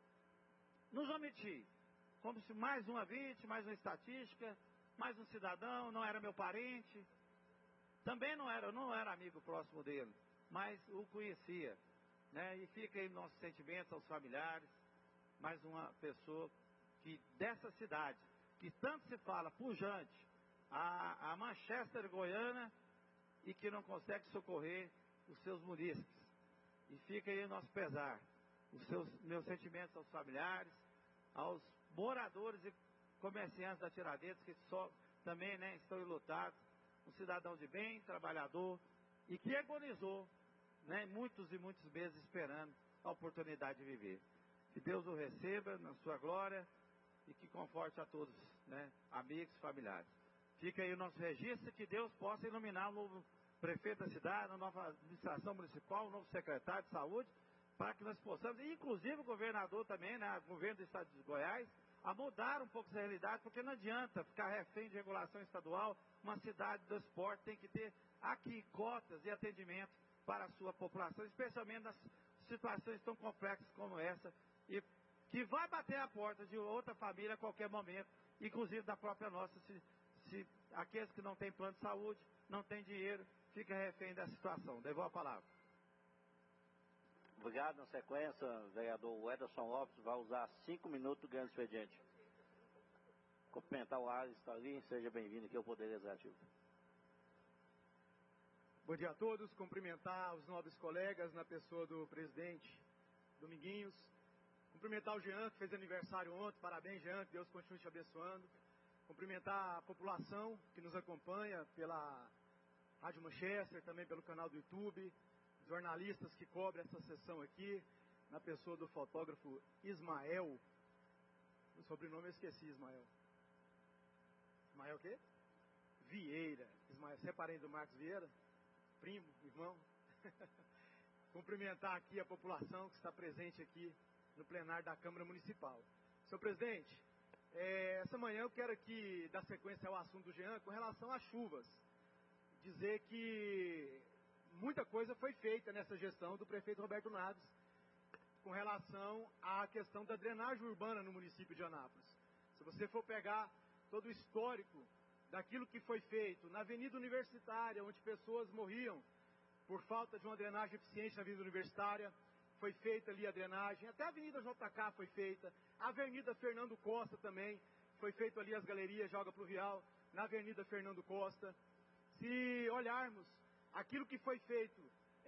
nos omitir. Como se mais uma vítima, mais uma estatística, mais um cidadão, não era meu parente, também não era, eu não era amigo próximo dele, mas o conhecia, né? E fica aí nossos sentimentos aos familiares, mais uma pessoa que dessa cidade, que tanto se fala, pujante, a, a Manchester Goiana, e que não consegue socorrer os seus munícipes. E fica aí o nosso pesar, os seus, meus sentimentos aos familiares, aos moradores e comerciantes da Tiradentes, que só, também, né, estão enlutados, um cidadão de bem, trabalhador, e que agonizou, né, muitos e muitos meses esperando a oportunidade de viver. Que Deus o receba na sua glória e que conforte a todos, né, amigos e familiares. Fica aí o nosso registro, que Deus possa iluminar o novo prefeito da cidade, a nova administração municipal, o novo secretário de saúde, para que nós possamos, e inclusive o governador também, né, o governo do estado de Goiás, a mudar um pouco essa realidade, porque não adianta ficar refém de regulação estadual. Uma cidade do esporte tem que ter aqui cotas de atendimento para a sua população, especialmente nas situações tão complexas como essa, e que vai bater a porta de outra família a qualquer momento, inclusive da própria nossa, se, se aqueles que não têm plano de saúde, não têm dinheiro, fica refém da situação. Devolvo a palavra.
Obrigado. Na sequência, o vereador Ederson Lopes vai usar cinco minutos do grande expediente. Cumprimentar o Ares, está ali, seja bem-vindo aqui ao Poder Legislativo.
Bom dia a todos, cumprimentar os nobres colegas na pessoa do presidente Dominguinhos, cumprimentar o Jean, que fez aniversário ontem, parabéns Jean, que Deus continue te abençoando, cumprimentar a população que nos acompanha pela Rádio Manchester, também pelo canal do YouTube, jornalistas que cobrem essa sessão aqui, na pessoa do fotógrafo Ismael, o sobrenome eu esqueci, Ismael. Ismael o quê? Vieira. Ismael, você é parente do Marcos Vieira? Primo, irmão? Cumprimentar aqui a população que está presente aqui no plenário da Câmara Municipal. Senhor presidente, é, essa manhã eu quero aqui dar sequência ao assunto do Jean com relação às chuvas. Dizer que muita coisa foi feita nessa gestão do prefeito Roberto Naves com relação à questão da drenagem urbana no município de Anápolis. Se você for pegar todo o histórico daquilo que foi feito na Avenida Universitária, onde pessoas morriam por falta de uma drenagem eficiente na Avenida Universitária, foi feita ali a drenagem, até a Avenida J K foi feita, a Avenida Fernando Costa também, foi feito ali as galerias de água pluvial, na Avenida Fernando Costa. Se olharmos aquilo que foi feito,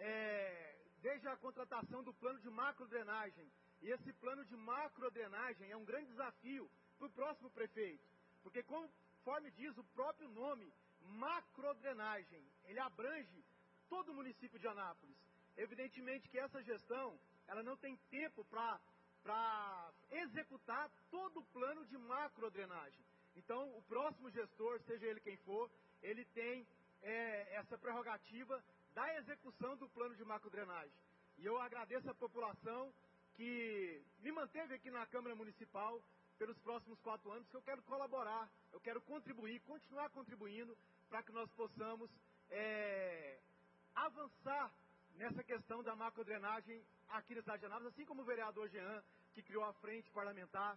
é, desde a contratação do plano de macrodrenagem, e esse plano de macrodrenagem é um grande desafio para o próximo prefeito, porque conforme diz o próprio nome, macrodrenagem, ele abrange todo o município de Anápolis. Evidentemente que essa gestão, ela não tem tempo para executar todo o plano de macrodrenagem. Então, o próximo gestor, seja ele quem for, ele tem é, essa prerrogativa da execução do plano de macrodrenagem. E eu agradeço a população que me manteve aqui na Câmara Municipal pelos próximos quatro anos, que eu quero colaborar, eu quero contribuir, continuar contribuindo para que nós possamos é, avançar nessa questão da macrodrenagem aqui na cidade de Anápolis, assim como o vereador Jean, que criou a frente parlamentar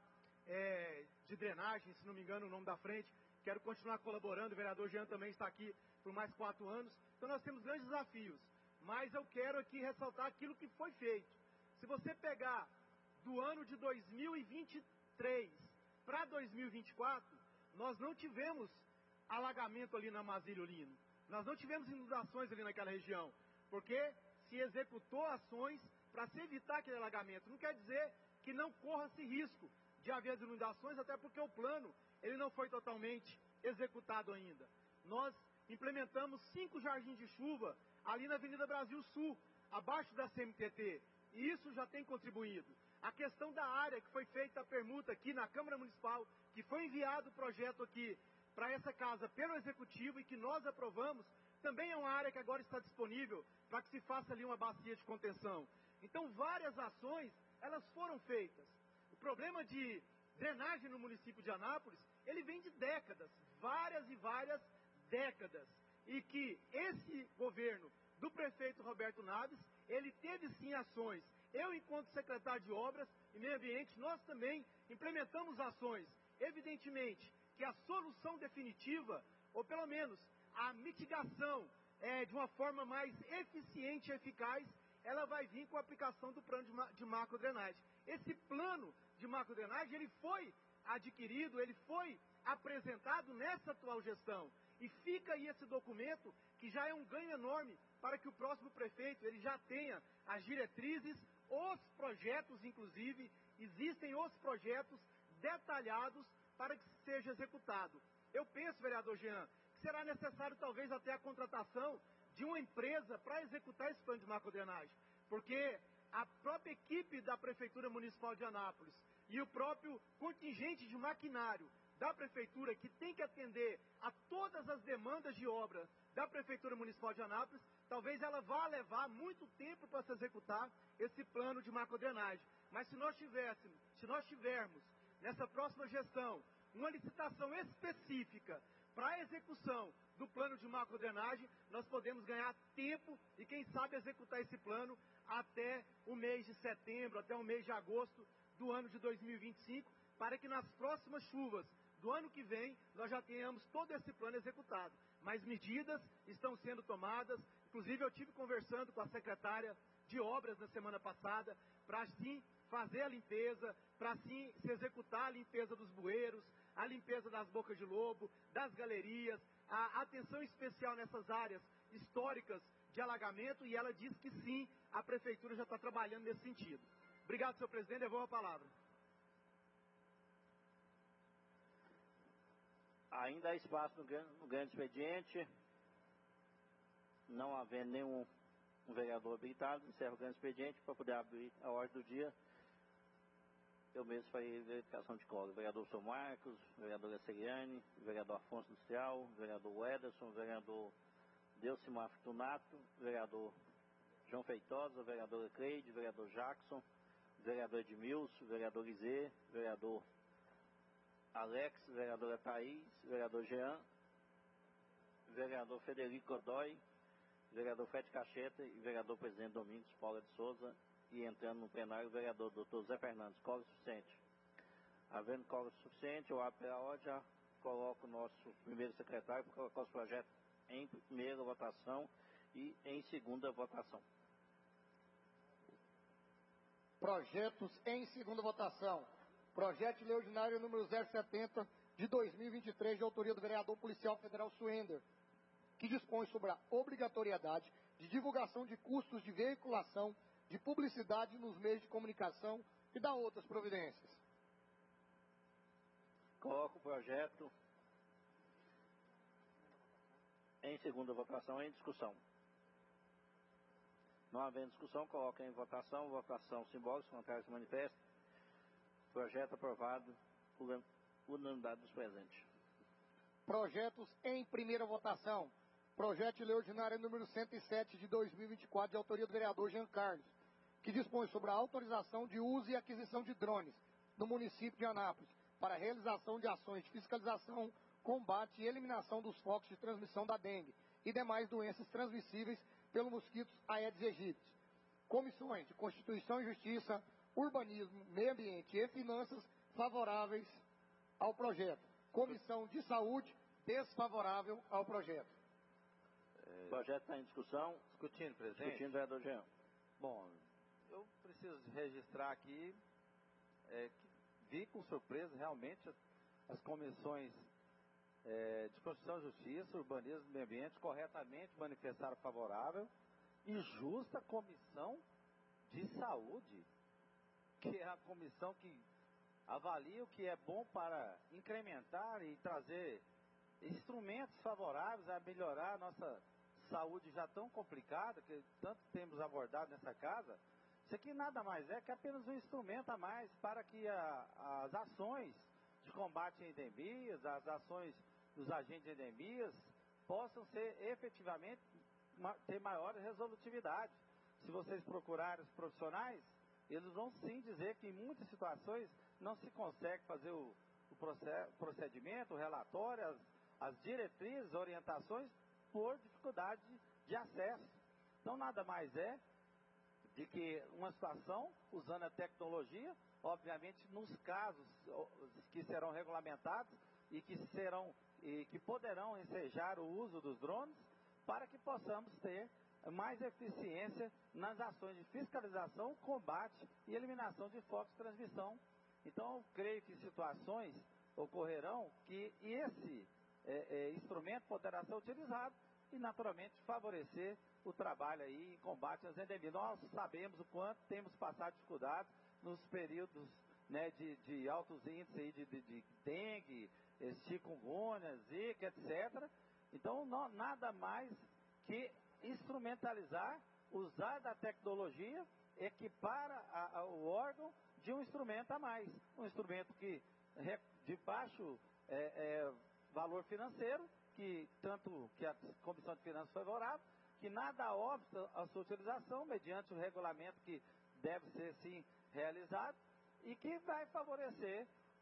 é, de drenagem, se não me engano o nome da frente. Quero continuar colaborando, o vereador Jean também está aqui por mais quatro anos. Então nós temos grandes desafios, mas eu quero aqui ressaltar aquilo que foi feito. Se você pegar do ano de dois mil e vinte e três para dois mil e vinte e quatro, nós não tivemos alagamento ali na Mazílio Lino, nós não tivemos inundações ali naquela região, porque se executou ações para se evitar aquele alagamento. Não quer dizer que não corra-se risco de haver as inundações, até porque o plano ele não foi totalmente executado ainda. Nós implementamos cinco jardins de chuva ali na Avenida Brasil Sul, abaixo da C M T T, e isso já tem contribuído. A questão da área que foi feita a permuta aqui na Câmara Municipal, que foi enviado o projeto aqui para essa casa pelo Executivo e que nós aprovamos, também é uma área que agora está disponível para que se faça ali uma bacia de contenção. Então, várias ações, elas foram feitas. O problema de drenagem no município de Anápolis, ele vem de décadas, várias e várias décadas. E que esse governo do prefeito Roberto Naves, ele teve sim ações. Eu, enquanto secretário de Obras e Meio Ambiente, nós também implementamos ações. Evidentemente que a solução definitiva, ou pelo menos a mitigação é, de uma forma mais eficiente e eficaz, ela vai vir com a aplicação do plano de, ma de macrodrenagem. Esse plano de macrodrenagem, ele foi adquirido, ele foi apresentado nessa atual gestão. E fica aí esse documento, que já é um ganho enorme para que o próximo prefeito ele já tenha as diretrizes, os projetos, inclusive, existem os projetos detalhados para que seja executado. Eu penso, vereador Jean, que será necessário talvez até a contratação de uma empresa para executar esse plano de macrodrenagem, porque a própria equipe da Prefeitura Municipal de Anápolis e o próprio contingente de maquinário da Prefeitura, que tem que atender a todas as demandas de obra da Prefeitura Municipal de Anápolis, talvez ela vá levar muito tempo para se executar esse plano de macrodrenagem. Mas se nós tivéssemos, se nós tivermos nessa próxima gestão, uma licitação específica para a execução do plano de macrodrenagem, nós podemos ganhar tempo e, quem sabe, executar esse plano até o mês de setembro, até o mês de agosto do ano de dois mil e vinte e cinco, para que nas próximas chuvas do ano que vem nós já tenhamos todo esse plano executado. Mas medidas estão sendo tomadas, inclusive eu tive conversando com a secretária de obras na semana passada, para sim fazer a limpeza, para sim se executar a limpeza dos bueiros, a limpeza das bocas de lobo, das galerias, a atenção especial nessas áreas históricas de alagamento, e ela diz que sim, a prefeitura já está trabalhando nesse sentido. Obrigado, senhor presidente, devolvo a palavra.
Ainda há espaço no grande, no grande expediente. Não havendo nenhum um vereador habilitado, encerro o grande expediente para poder abrir a ordem do dia. Eu mesmo farei verificação de código. Vereador São Marcos, vereadora Seriane, vereador Afonso Industrial, vereador Ederson, vereador Delcimar Fortunato, vereador João Feitosa, vereadora Cleide, vereador Jackson, vereador Edmilson, vereador Izê, vereador Alex, vereadora Thaís, vereador Jean, vereador Federico Godoy, vereador Fred Cacheta e vereador presidente Domingos Paula de Souza. E entrando no plenário, o vereador doutor Zé Fernandes. Quórum suficiente. Havendo quórum suficiente, eu abro a ordem, já coloco o nosso primeiro secretário para colocar os projetos em primeira votação e em segunda votação.
Projetos em segunda votação. Projeto de lei ordinário número zero setenta de dois mil e vinte e três, de autoria do vereador policial federal Suender, que dispõe sobre a obrigatoriedade de divulgação de custos de veiculação, de publicidade nos meios de comunicação e da outras providências.
Coloco o projeto em segunda votação, em discussão. Não havendo discussão, coloco em votação, votação simbólica, contrários manifestos. Projeto aprovado por unanimidade dos presentes.
Projetos em primeira votação. Projeto de lei ordinária número cento e sete de dois mil e vinte e quatro, de autoria do vereador Jean Carlos, que dispõe sobre a autorização de uso e aquisição de drones no município de Anápolis para a realização de ações de fiscalização, combate e eliminação dos focos de transmissão da dengue e demais doenças transmissíveis pelo mosquito Aedes aegypti. Comissões de Constituição e Justiça, Urbanismo, Meio Ambiente e Finanças favoráveis ao projeto. Comissão de Saúde desfavorável ao projeto.
O projeto está em discussão.
Discutindo, presidente.
Discutindo, vereador Jean.
Bom, eu preciso registrar aqui é, que vi com surpresa realmente as comissões é, de Constituição e Justiça, Urbanismo e Meio Ambiente corretamente manifestaram favorável, e justa comissão de saúde, que é a comissão que avalia o que é bom para incrementar e trazer instrumentos favoráveis a melhorar a nossa saúde já tão complicada, que tanto temos abordado nessa casa. Isso aqui nada mais é que apenas um instrumento a mais para que a, as ações de combate a endemias, as ações dos agentes de endemias, possam ser efetivamente, ter maior resolutividade. Se vocês procurarem os profissionais, eles vão sim dizer que em muitas situações não se consegue fazer o, o procedimento, o relatório, as, as diretrizes, orientações, por dificuldade de, de acesso. Então nada mais é de que uma situação, usando a tecnologia, obviamente nos casos que serão regulamentados e que serão e que poderão ensejar o uso dos drones, para que possamos ter mais eficiência nas ações de fiscalização, combate e eliminação de focos de transmissão. Então, eu creio que situações ocorrerão que esse é, é, instrumento poderá ser utilizado e, naturalmente, favorecer o trabalho aí em combate às endemias. Nós sabemos o quanto temos passado dificuldades nos períodos, né, de, de altos índices aí de, de, de dengue, chikungunya, zika, etcétera. Então, não, nada mais que instrumentalizar, usar da tecnologia, equipar a, a, o órgão de um instrumento a mais. Um instrumento que de baixo é, é, valor financeiro, que tanto que a Comissão de Finanças foi favorável, que nada obsta a sua utilização, mediante o regulamento que deve ser sim realizado, e que vai favorecer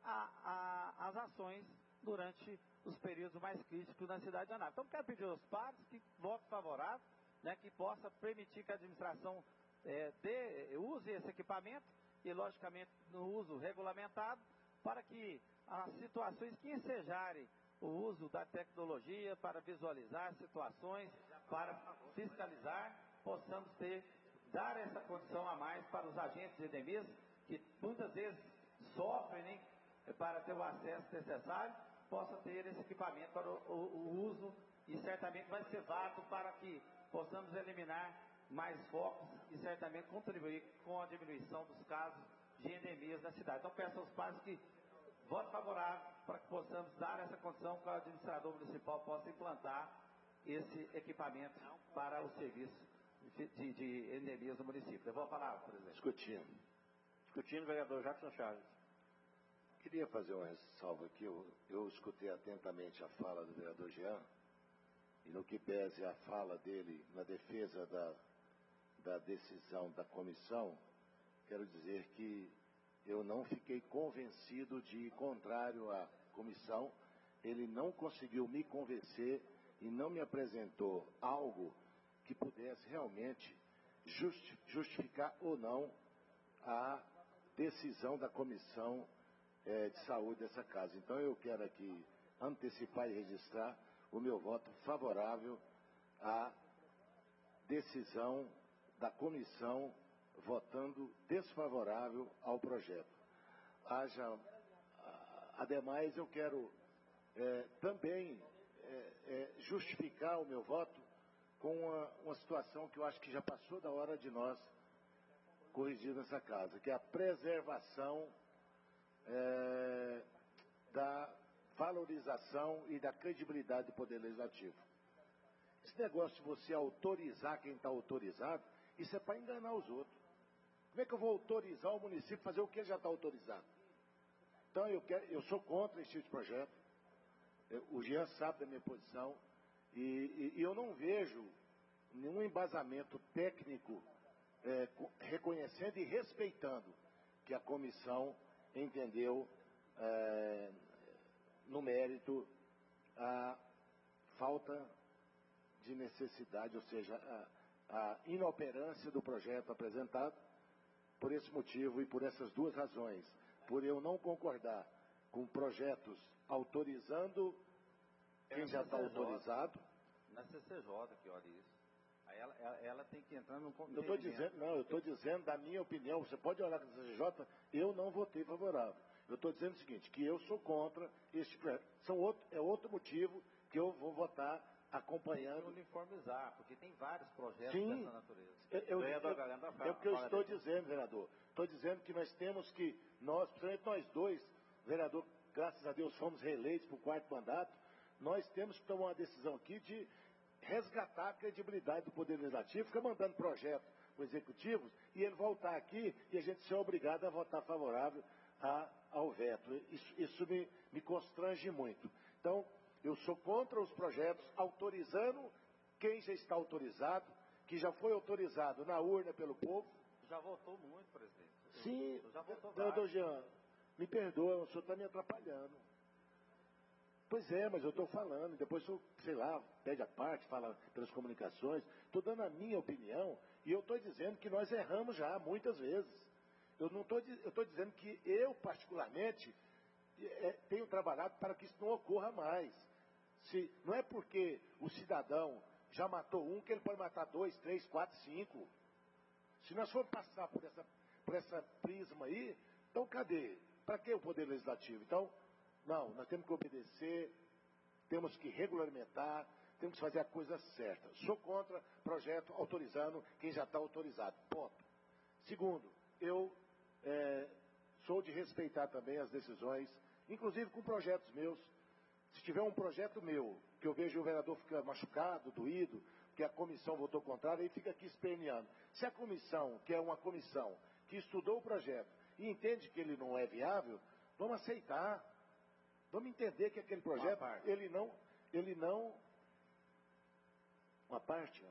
a, a, as ações durante os períodos mais críticos na cidade de Anápolis. Então, quero pedir aos pares que votem favorável, né, que possa permitir que a administração é, dê, use esse equipamento e, logicamente, no uso regulamentado, para que as situações que ensejarem o uso da tecnologia para visualizar situações, para fiscalizar, possamos ter, dar essa condição a mais para os agentes endemistas, que muitas vezes sofrem, né, para ter o acesso necessário, possa ter esse equipamento para o, o, o uso, e certamente vai ser válido para que possamos eliminar mais focos e certamente contribuir com a diminuição dos casos de endemias da cidade. Então peço aos pais que votem favorável para que possamos dar essa condição que o administrador municipal possa implantar esse equipamento para o serviço de, de endemias do município. Eu vou falar, presidente.
Discutindo.
Discutindo, vereador Jackson Charles.
Queria fazer uma ressalva aqui. Eu, eu escutei atentamente a fala do vereador Jean, e no que pese a fala dele na defesa da, da decisão da comissão, quero dizer que eu não fiquei convencido de ir contrário à comissão. Ele não conseguiu me convencer e não me apresentou algo que pudesse realmente justi- justificar ou não a decisão da comissão é, de saúde dessa casa. Então eu quero aqui antecipar e registrar o meu voto favorável à decisão da comissão, votando desfavorável ao projeto. Haja, ademais, eu quero é, também é, é, justificar o meu voto com uma, uma situação que eu acho que já passou da hora de nós corrigir nessa casa, que é a preservação é, da valorização e da credibilidade do Poder Legislativo. Esse negócio de você autorizar quem está autorizado, isso é para enganar os outros. Como é que eu vou autorizar o município a fazer o que já está autorizado? Então eu, quero, eu sou contra esse tipo de projeto. Eu, o Jean sabe da minha posição. E, e, e eu não vejo nenhum embasamento técnico é, reconhecendo e respeitando que a comissão entendeu é, no mérito a falta de necessidade, ou seja, a, a inoperância do projeto apresentado. Por esse motivo e por essas duas razões, por eu não concordar com projetos autorizando quem já está autorizado.
Na C C J que olha isso. Aí ela, ela, ela tem que entrar no
Eu estou dizendo, não, eu estou dizendo da minha opinião. Você pode olhar com a C C J, eu não votei favorável. Eu estou dizendo o seguinte, que eu sou contra este projeto. São outro, é outro motivo que eu vou votar acompanhando.
Tem que uniformizar, porque tem vários projetos
Sim,
dessa natureza.
Eu, eu, eu, é o que eu estou dizendo, vereador. Estou dizendo que nós temos que, nós, principalmente nós dois, vereador, graças a Deus fomos reeleitos para o quarto mandato, nós temos que tomar uma decisão aqui de resgatar a credibilidade do Poder Legislativo, ficar mandando projeto para o Executivo e ele voltar aqui e a gente ser obrigado a votar favorável a, ao veto. Isso, isso me, me constrange muito. Então, eu sou contra os projetos autorizando quem já está autorizado, que já foi autorizado na urna pelo povo.
Já votou muito, presidente.
Sim,
eu já votou
doutor Jean, me perdoa, o senhor está me atrapalhando. Pois é, mas eu estou falando, depois o senhor, sei lá, pede a parte, fala pelas comunicações. Estou dando a minha opinião e eu estou dizendo que nós erramos já muitas vezes. Eu não estou, eu estou dizendo que eu, particularmente, é, tenho trabalhado para que isso não ocorra mais. Se, não é porque o cidadão já matou um que ele pode matar dois, três, quatro, cinco. Se nós formos passar por essa, por essa prisma aí, então cadê? Para que o Poder Legislativo? Então, não, nós temos que obedecer, temos que regulamentar, temos que fazer a coisa certa. Sou contra projeto autorizando quem já está autorizado. Ponto. Segundo, eu é, sou de respeitar também as decisões, inclusive com projetos meus. Se tiver um projeto meu, que eu vejo o vereador ficar machucado, doído, que a comissão votou contrário, aí fica aqui esperneando. Se a comissão, que é uma comissão, que estudou o projeto e entende que ele não é viável, vamos aceitar. Vamos entender que aquele projeto, ele não, ele não... Uma parte?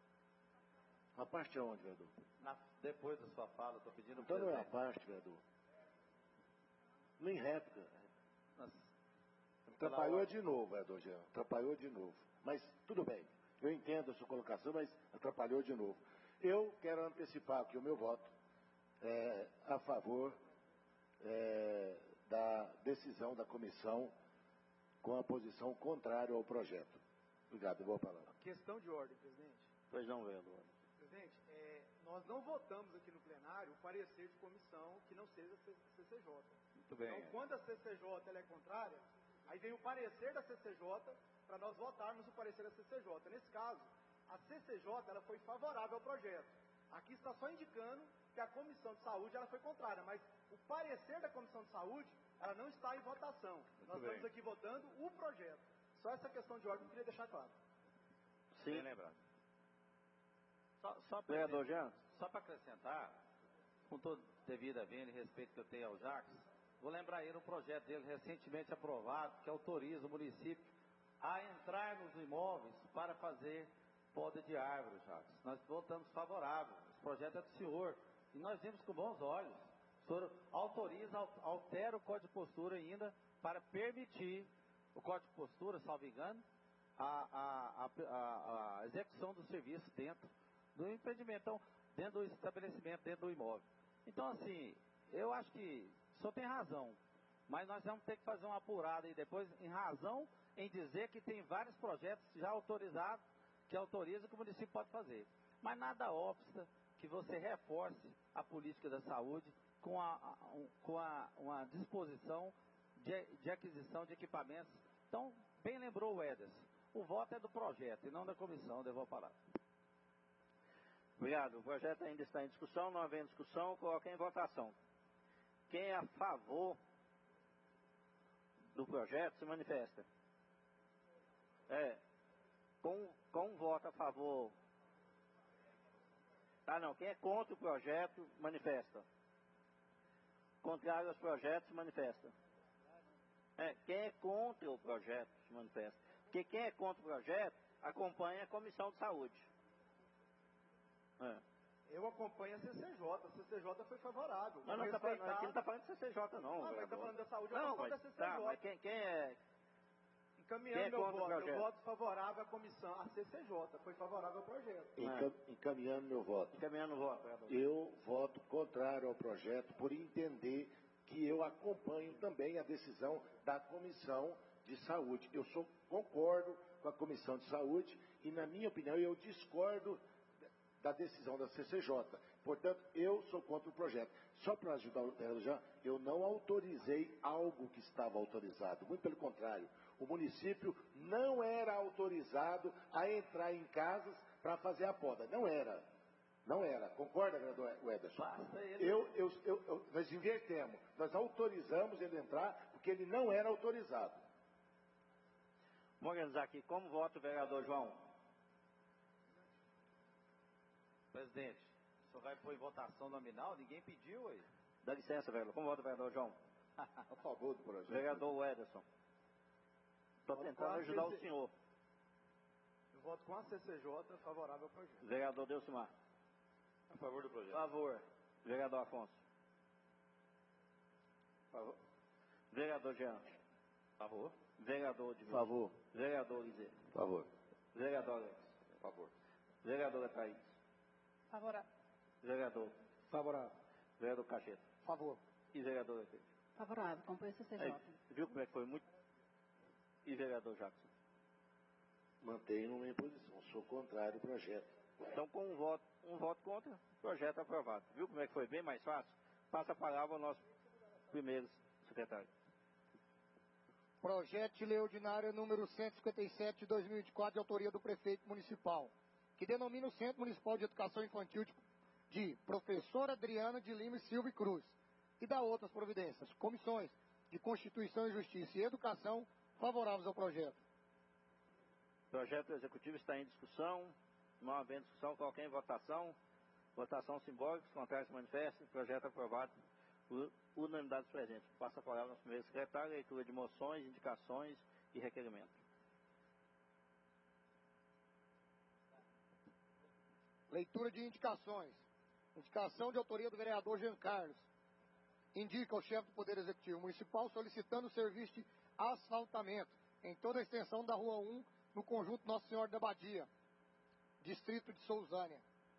Uma parte aonde, vereador?
Na, depois da sua fala, estou pedindo...
Então não é a parte, vereador. Não enreta. Atrapalhou de novo, vereador Jean. Atrapalhou de novo. Mas tudo bem. Eu entendo a sua colocação, mas atrapalhou de novo. Eu quero antecipar aqui o meu voto é, a favor é, da decisão da comissão com a posição contrária ao projeto. Obrigado, eu vou falar.
Questão de ordem, presidente.
Pois não, vereador.
Presidente, é, nós não votamos aqui no plenário o parecer de comissão que não seja C C J.
Muito bem.
Então, quando a C C J ela é contrária, aí vem o parecer da C C J para nós votarmos o parecer da C C J. Nesse caso, a C C J ela foi favorável ao projeto. Aqui está só indicando que a Comissão de Saúde ela foi contrária, mas o parecer da Comissão de Saúde ela não está em votação.
Muito
nós
bem.
estamos aqui votando o projeto. Só essa questão de ordem eu queria deixar claro.
Sim.
Bem lembrado. Só, só
Vereador Jean?
Só para acrescentar, com todo devido a vênia e respeito que eu tenho ao Jacques, vou lembrar ele um projeto dele recentemente aprovado que autoriza o município a entrar nos imóveis para fazer poda de árvore, Jacques. Nós votamos favorável. Esse projeto é do senhor e nós vimos com bons olhos. O senhor autoriza, altera o Código de Postura ainda para permitir o Código de Postura, salvo engano, a, a, a, a execução do serviço dentro do empreendimento, então, dentro do estabelecimento, dentro do imóvel. Então, assim, eu acho que o senhor tem razão, mas nós vamos ter que fazer uma apurada aí depois, em razão em dizer que tem vários projetos já autorizados, que autorizam que o município pode fazer. Mas nada obsta que você reforce a política da saúde com, a, a, com a, uma disposição de, de aquisição de equipamentos. Então, bem lembrou o Ederson, o voto é do projeto e não da comissão, devo parar.
Obrigado. O projeto ainda está em discussão, não havendo discussão, coloque em votação. Quem é a favor do projeto se manifesta. É, com, com um voto a favor. Ah não, quem é contra o projeto manifesta. Contrário aos projetos se manifesta. É, quem é contra o projeto se manifesta. Porque quem é contra o projeto acompanha a Comissão de Saúde. É.
Eu acompanho a C C J, a C C J foi favorável.
Mas não está falando, aqui não está falando de C C J não.
Ah, mas está falando da saúde, eu
não,
não,
mas,
da C C J.
Tá, mas quem, quem é...
Encaminhando
quem é
meu voto,
eu
voto favorável à comissão, a C C J, foi favorável ao projeto.
Encam, encaminhando meu voto.
Encaminhando o voto.
Eu voto contrário ao projeto por entender que eu acompanho também a decisão da Comissão de Saúde. Eu sou, concordo com a Comissão de Saúde e, na minha opinião, eu discordo da decisão da C C J. Portanto, eu sou contra o projeto. Só para ajudar o vereador Jean, eu não autorizei algo que estava autorizado. Muito pelo contrário. O município não era autorizado a entrar em casas para fazer a poda. Não era. Não era. Concorda, vereador Ederson? Eu, eu, eu, eu, nós invertemos. Nós autorizamos ele entrar porque ele não era autorizado.
Vamos organizar aqui. Como vota o vereador João?
Presidente, o senhor vai pôr em votação nominal? Ninguém pediu aí.
Dá licença, vereador. Como vota o vereador João?
A favor do projeto.
Vereador Ederson. Estou tentando ajudar o senhor.
Eu voto com a C C J favorável ao projeto.
Vereador Delcimar.
A favor do projeto.
Favor. Vereador Afonso. Favor. Vereador Jean.
Favor.
Vereador de
Favor.
Vereador Lizê.
Favor.
Vereador Alex.
Favor.
Vereadora Thaís.
Favorável.
Vereador.
Favorável.
Vereador Cacheta.
Favor.
E vereador Efeito.
Favorável, acompanha o C C J.
Aí, viu como é que foi muito? E vereador Jackson.
Mantenho minha posição. Sou contrário ao projeto.
Então, com um voto, um voto contra, projeto aprovado. Viu como é que foi bem mais fácil? Passa a palavra ao nosso primeiro secretário.
Projeto de Lei Ordinária número cento e cinquenta e sete de dois mil e vinte e quatro, de autoria do prefeito municipal, que denomina o Centro Municipal de Educação Infantil de, de Professora Adriana de Lima e Silva e Cruz, e dá outras providências. Comissões de Constituição e Justiça e Educação favoráveis ao projeto.
O projeto executivo está em discussão. Não havendo discussão, qualquer votação. Votação simbólica, os contrários se manifestam. Projeto aprovado por unanimidade dos presentes. Passa a palavra ao nosso primeiro secretário, leitura de moções, indicações e requerimentos.
Leitura de indicações. Indicação de autoria do vereador Jean Carlos. indica ao chefe do Poder Executivo Municipal solicitando o serviço de asfaltamento em toda a extensão da Rua um, no conjunto Nossa Senhora da Abadia, distrito de Sousânia.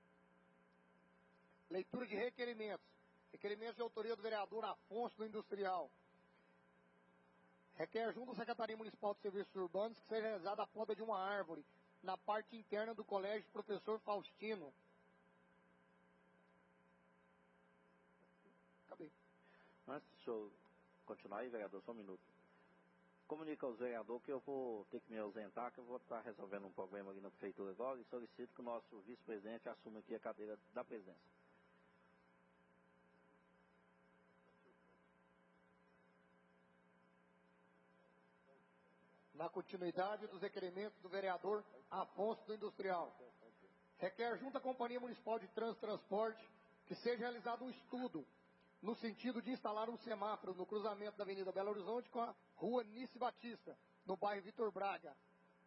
Leitura de requerimentos. Requerimentos de autoria do vereador Afonso do Industrial. Requer junto à Secretaria Municipal de Serviços Urbanos que seja realizada a poda de uma árvore na parte interna do Colégio Professor Faustino. Acabei.
Antes do senhor continuar aí, vereador, só um minuto. Comunica aos vereadores que eu vou ter que me ausentar, que eu vou estar resolvendo um problema ali na prefeitura agora e solicito que o nosso vice-presidente assuma aqui a cadeira da presidência.
Na continuidade dos requerimentos do vereador Afonso do Industrial. Requer junto à Companhia Municipal de Trânsito e Transporte que seja realizado um estudo no sentido de instalar um semáforo no cruzamento da Avenida Belo Horizonte com a Rua Nice Batista, no bairro Vitor Braga.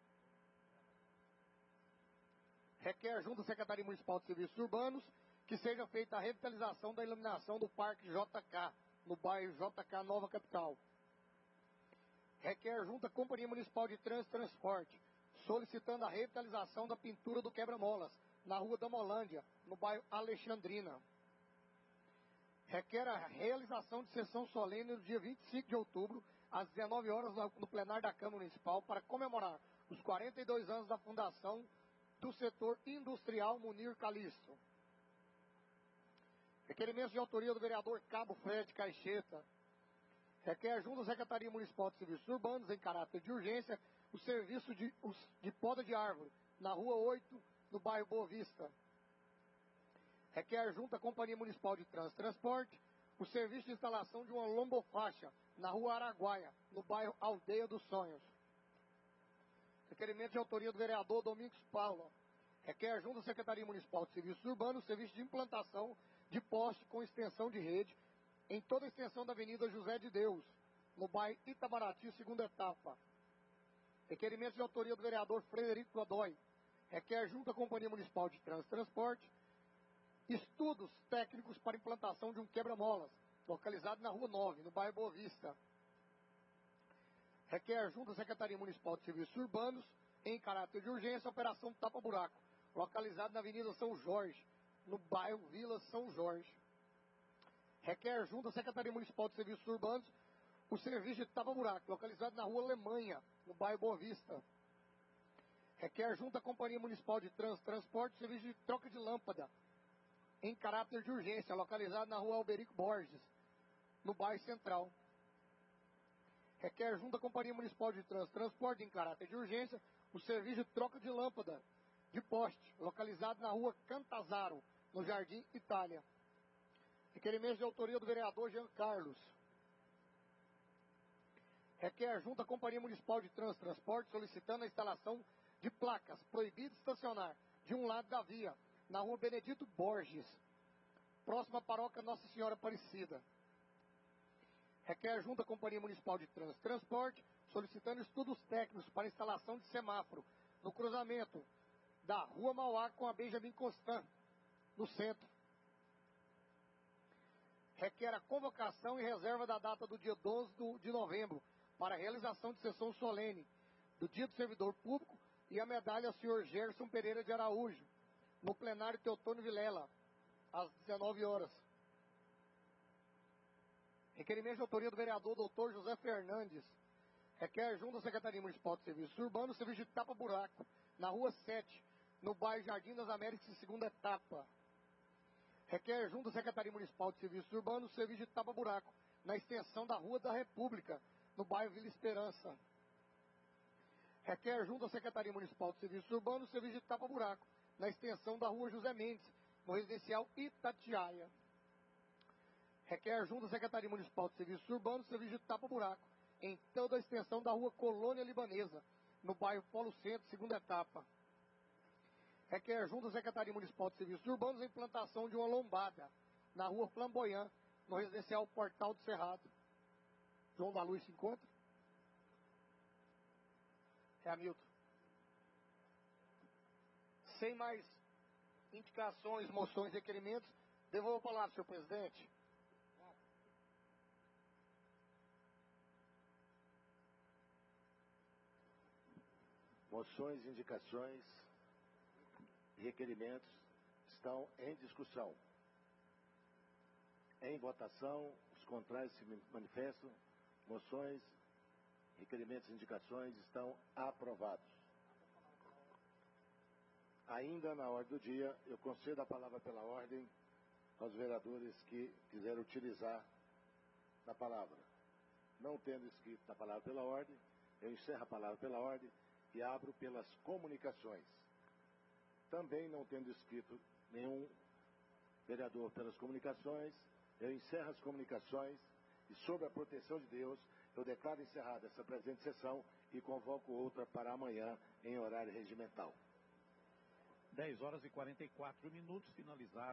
Requer junto à Secretaria Municipal de Serviços Urbanos que seja feita a revitalização da iluminação do Parque J K, no bairro J K Nova Capital. Requer junto à Companhia Municipal de Trânsito e Transporte, solicitando a revitalização da pintura do quebra-molas, na Rua da Molândia, no bairro Alexandrina. Requer a realização de sessão solene no dia vinte e cinco de outubro, às dezenove horas, no plenário da Câmara Municipal, para comemorar os quarenta e dois anos da fundação do setor industrial Munir Calixto. Requerimentos de autoria do vereador Cabo Fred Caixeta. Requer junto à Secretaria Municipal de Serviços Urbanos, em caráter de urgência, o serviço de, os, de poda de árvore, na Rua oito, no bairro Boa Vista. Requer junto à Companhia Municipal de Trânsito e Transporte o serviço de instalação de uma lombofaixa na Rua Araguaia, no bairro Aldeia dos Sonhos. Requerimento de autoria do vereador Domingos Paulo. Requer junto à Secretaria Municipal de Serviços Urbanos o serviço de implantação de poste com extensão de rede em toda a extensão da Avenida José de Deus, no bairro Itamaraty, segunda etapa. Requerimento de autoria do vereador Frederico Godoy. Requer junto à Companhia Municipal de Trânsito e Transporte estudos técnicos para implantação de um quebra-molas, localizado na Rua nove, no bairro Boa Vista. Requer junto à Secretaria Municipal de Serviços Urbanos, em caráter de urgência, a operação Tapa-Buraco, localizado na Avenida São Jorge, no bairro Vila São Jorge. Requer junto à Secretaria Municipal de Serviços Urbanos o serviço de tapa-buraco, localizado na Rua Alemanha, no bairro Boa Vista. Requer junto à Companhia Municipal de Trânsito e Transporte o serviço de troca de lâmpada, em caráter de urgência, localizado na Rua Alberico Borges, no bairro Central. Requer junto à Companhia Municipal de Trânsito e Transporte, em caráter de urgência, o serviço de troca de lâmpada de poste, localizado na Rua Cantazaro, no Jardim Itália. Requerimento de autoria do vereador Jean Carlos. Requer junto à Companhia Municipal de Trânsito e Transporte solicitando a instalação de placas proibido estacionar de um lado da via, na Rua Benedito Borges, próxima à paróquia Nossa Senhora Aparecida. Requer junto à Companhia Municipal de Trânsito e Transporte solicitando estudos técnicos para instalação de semáforo no cruzamento da Rua Mauá com a Benjamin Constant, no centro. Requer a convocação e reserva da data do dia doze de novembro para a realização de sessão solene do Dia do Servidor Público e a medalha ao senhor Gerson Pereira de Araújo, no plenário Teotônio Vilela, às dezenove horas. Requerimento de autoria do vereador doutor José Fernandes. Requer junto à Secretaria Municipal de Serviços Urbanos o serviço de tapa-buraco, na Rua sete, no bairro Jardim das Américas, segunda etapa. Requer junto à Secretaria Municipal de Serviços Urbanos o serviço de tapa-buraco, na extensão da Rua da República, no bairro Vila Esperança. Requer junto à Secretaria Municipal de Serviços Urbanos o serviço de tapa-buraco, na extensão da Rua José Mendes, no residencial Itatiaia. Requer junto à Secretaria Municipal de Serviços Urbanos o serviço de tapa-buraco, em toda a extensão da Rua Colônia Libanesa, no bairro Polo Centro, segunda etapa. Requer junto à Secretaria Municipal de Serviços Urbanos a implantação de uma lombada na Rua Flamboyant, no residencial Portal do Cerrado. João da Luz se encontra? É Hamilton. Sem mais indicações, moções e requerimentos, devolvo a palavra, senhor presidente.
Moções, indicações e requerimentos estão em discussão. Em votação, os contrários se manifestam. Moções, requerimentos e indicações estão aprovados. Ainda na ordem do dia, eu concedo a palavra pela ordem aos vereadores que quiserem utilizar a palavra. Não tendo escrito a palavra pela ordem, eu encerro a palavra pela ordem e abro pelas comunicações. Também não tendo escrito nenhum vereador pelas comunicações, eu encerro as comunicações e, sob a proteção de Deus, eu declaro encerrada essa presente sessão e convoco outra para amanhã em horário regimental.
dez horas e quarenta e quatro minutos, finalizado.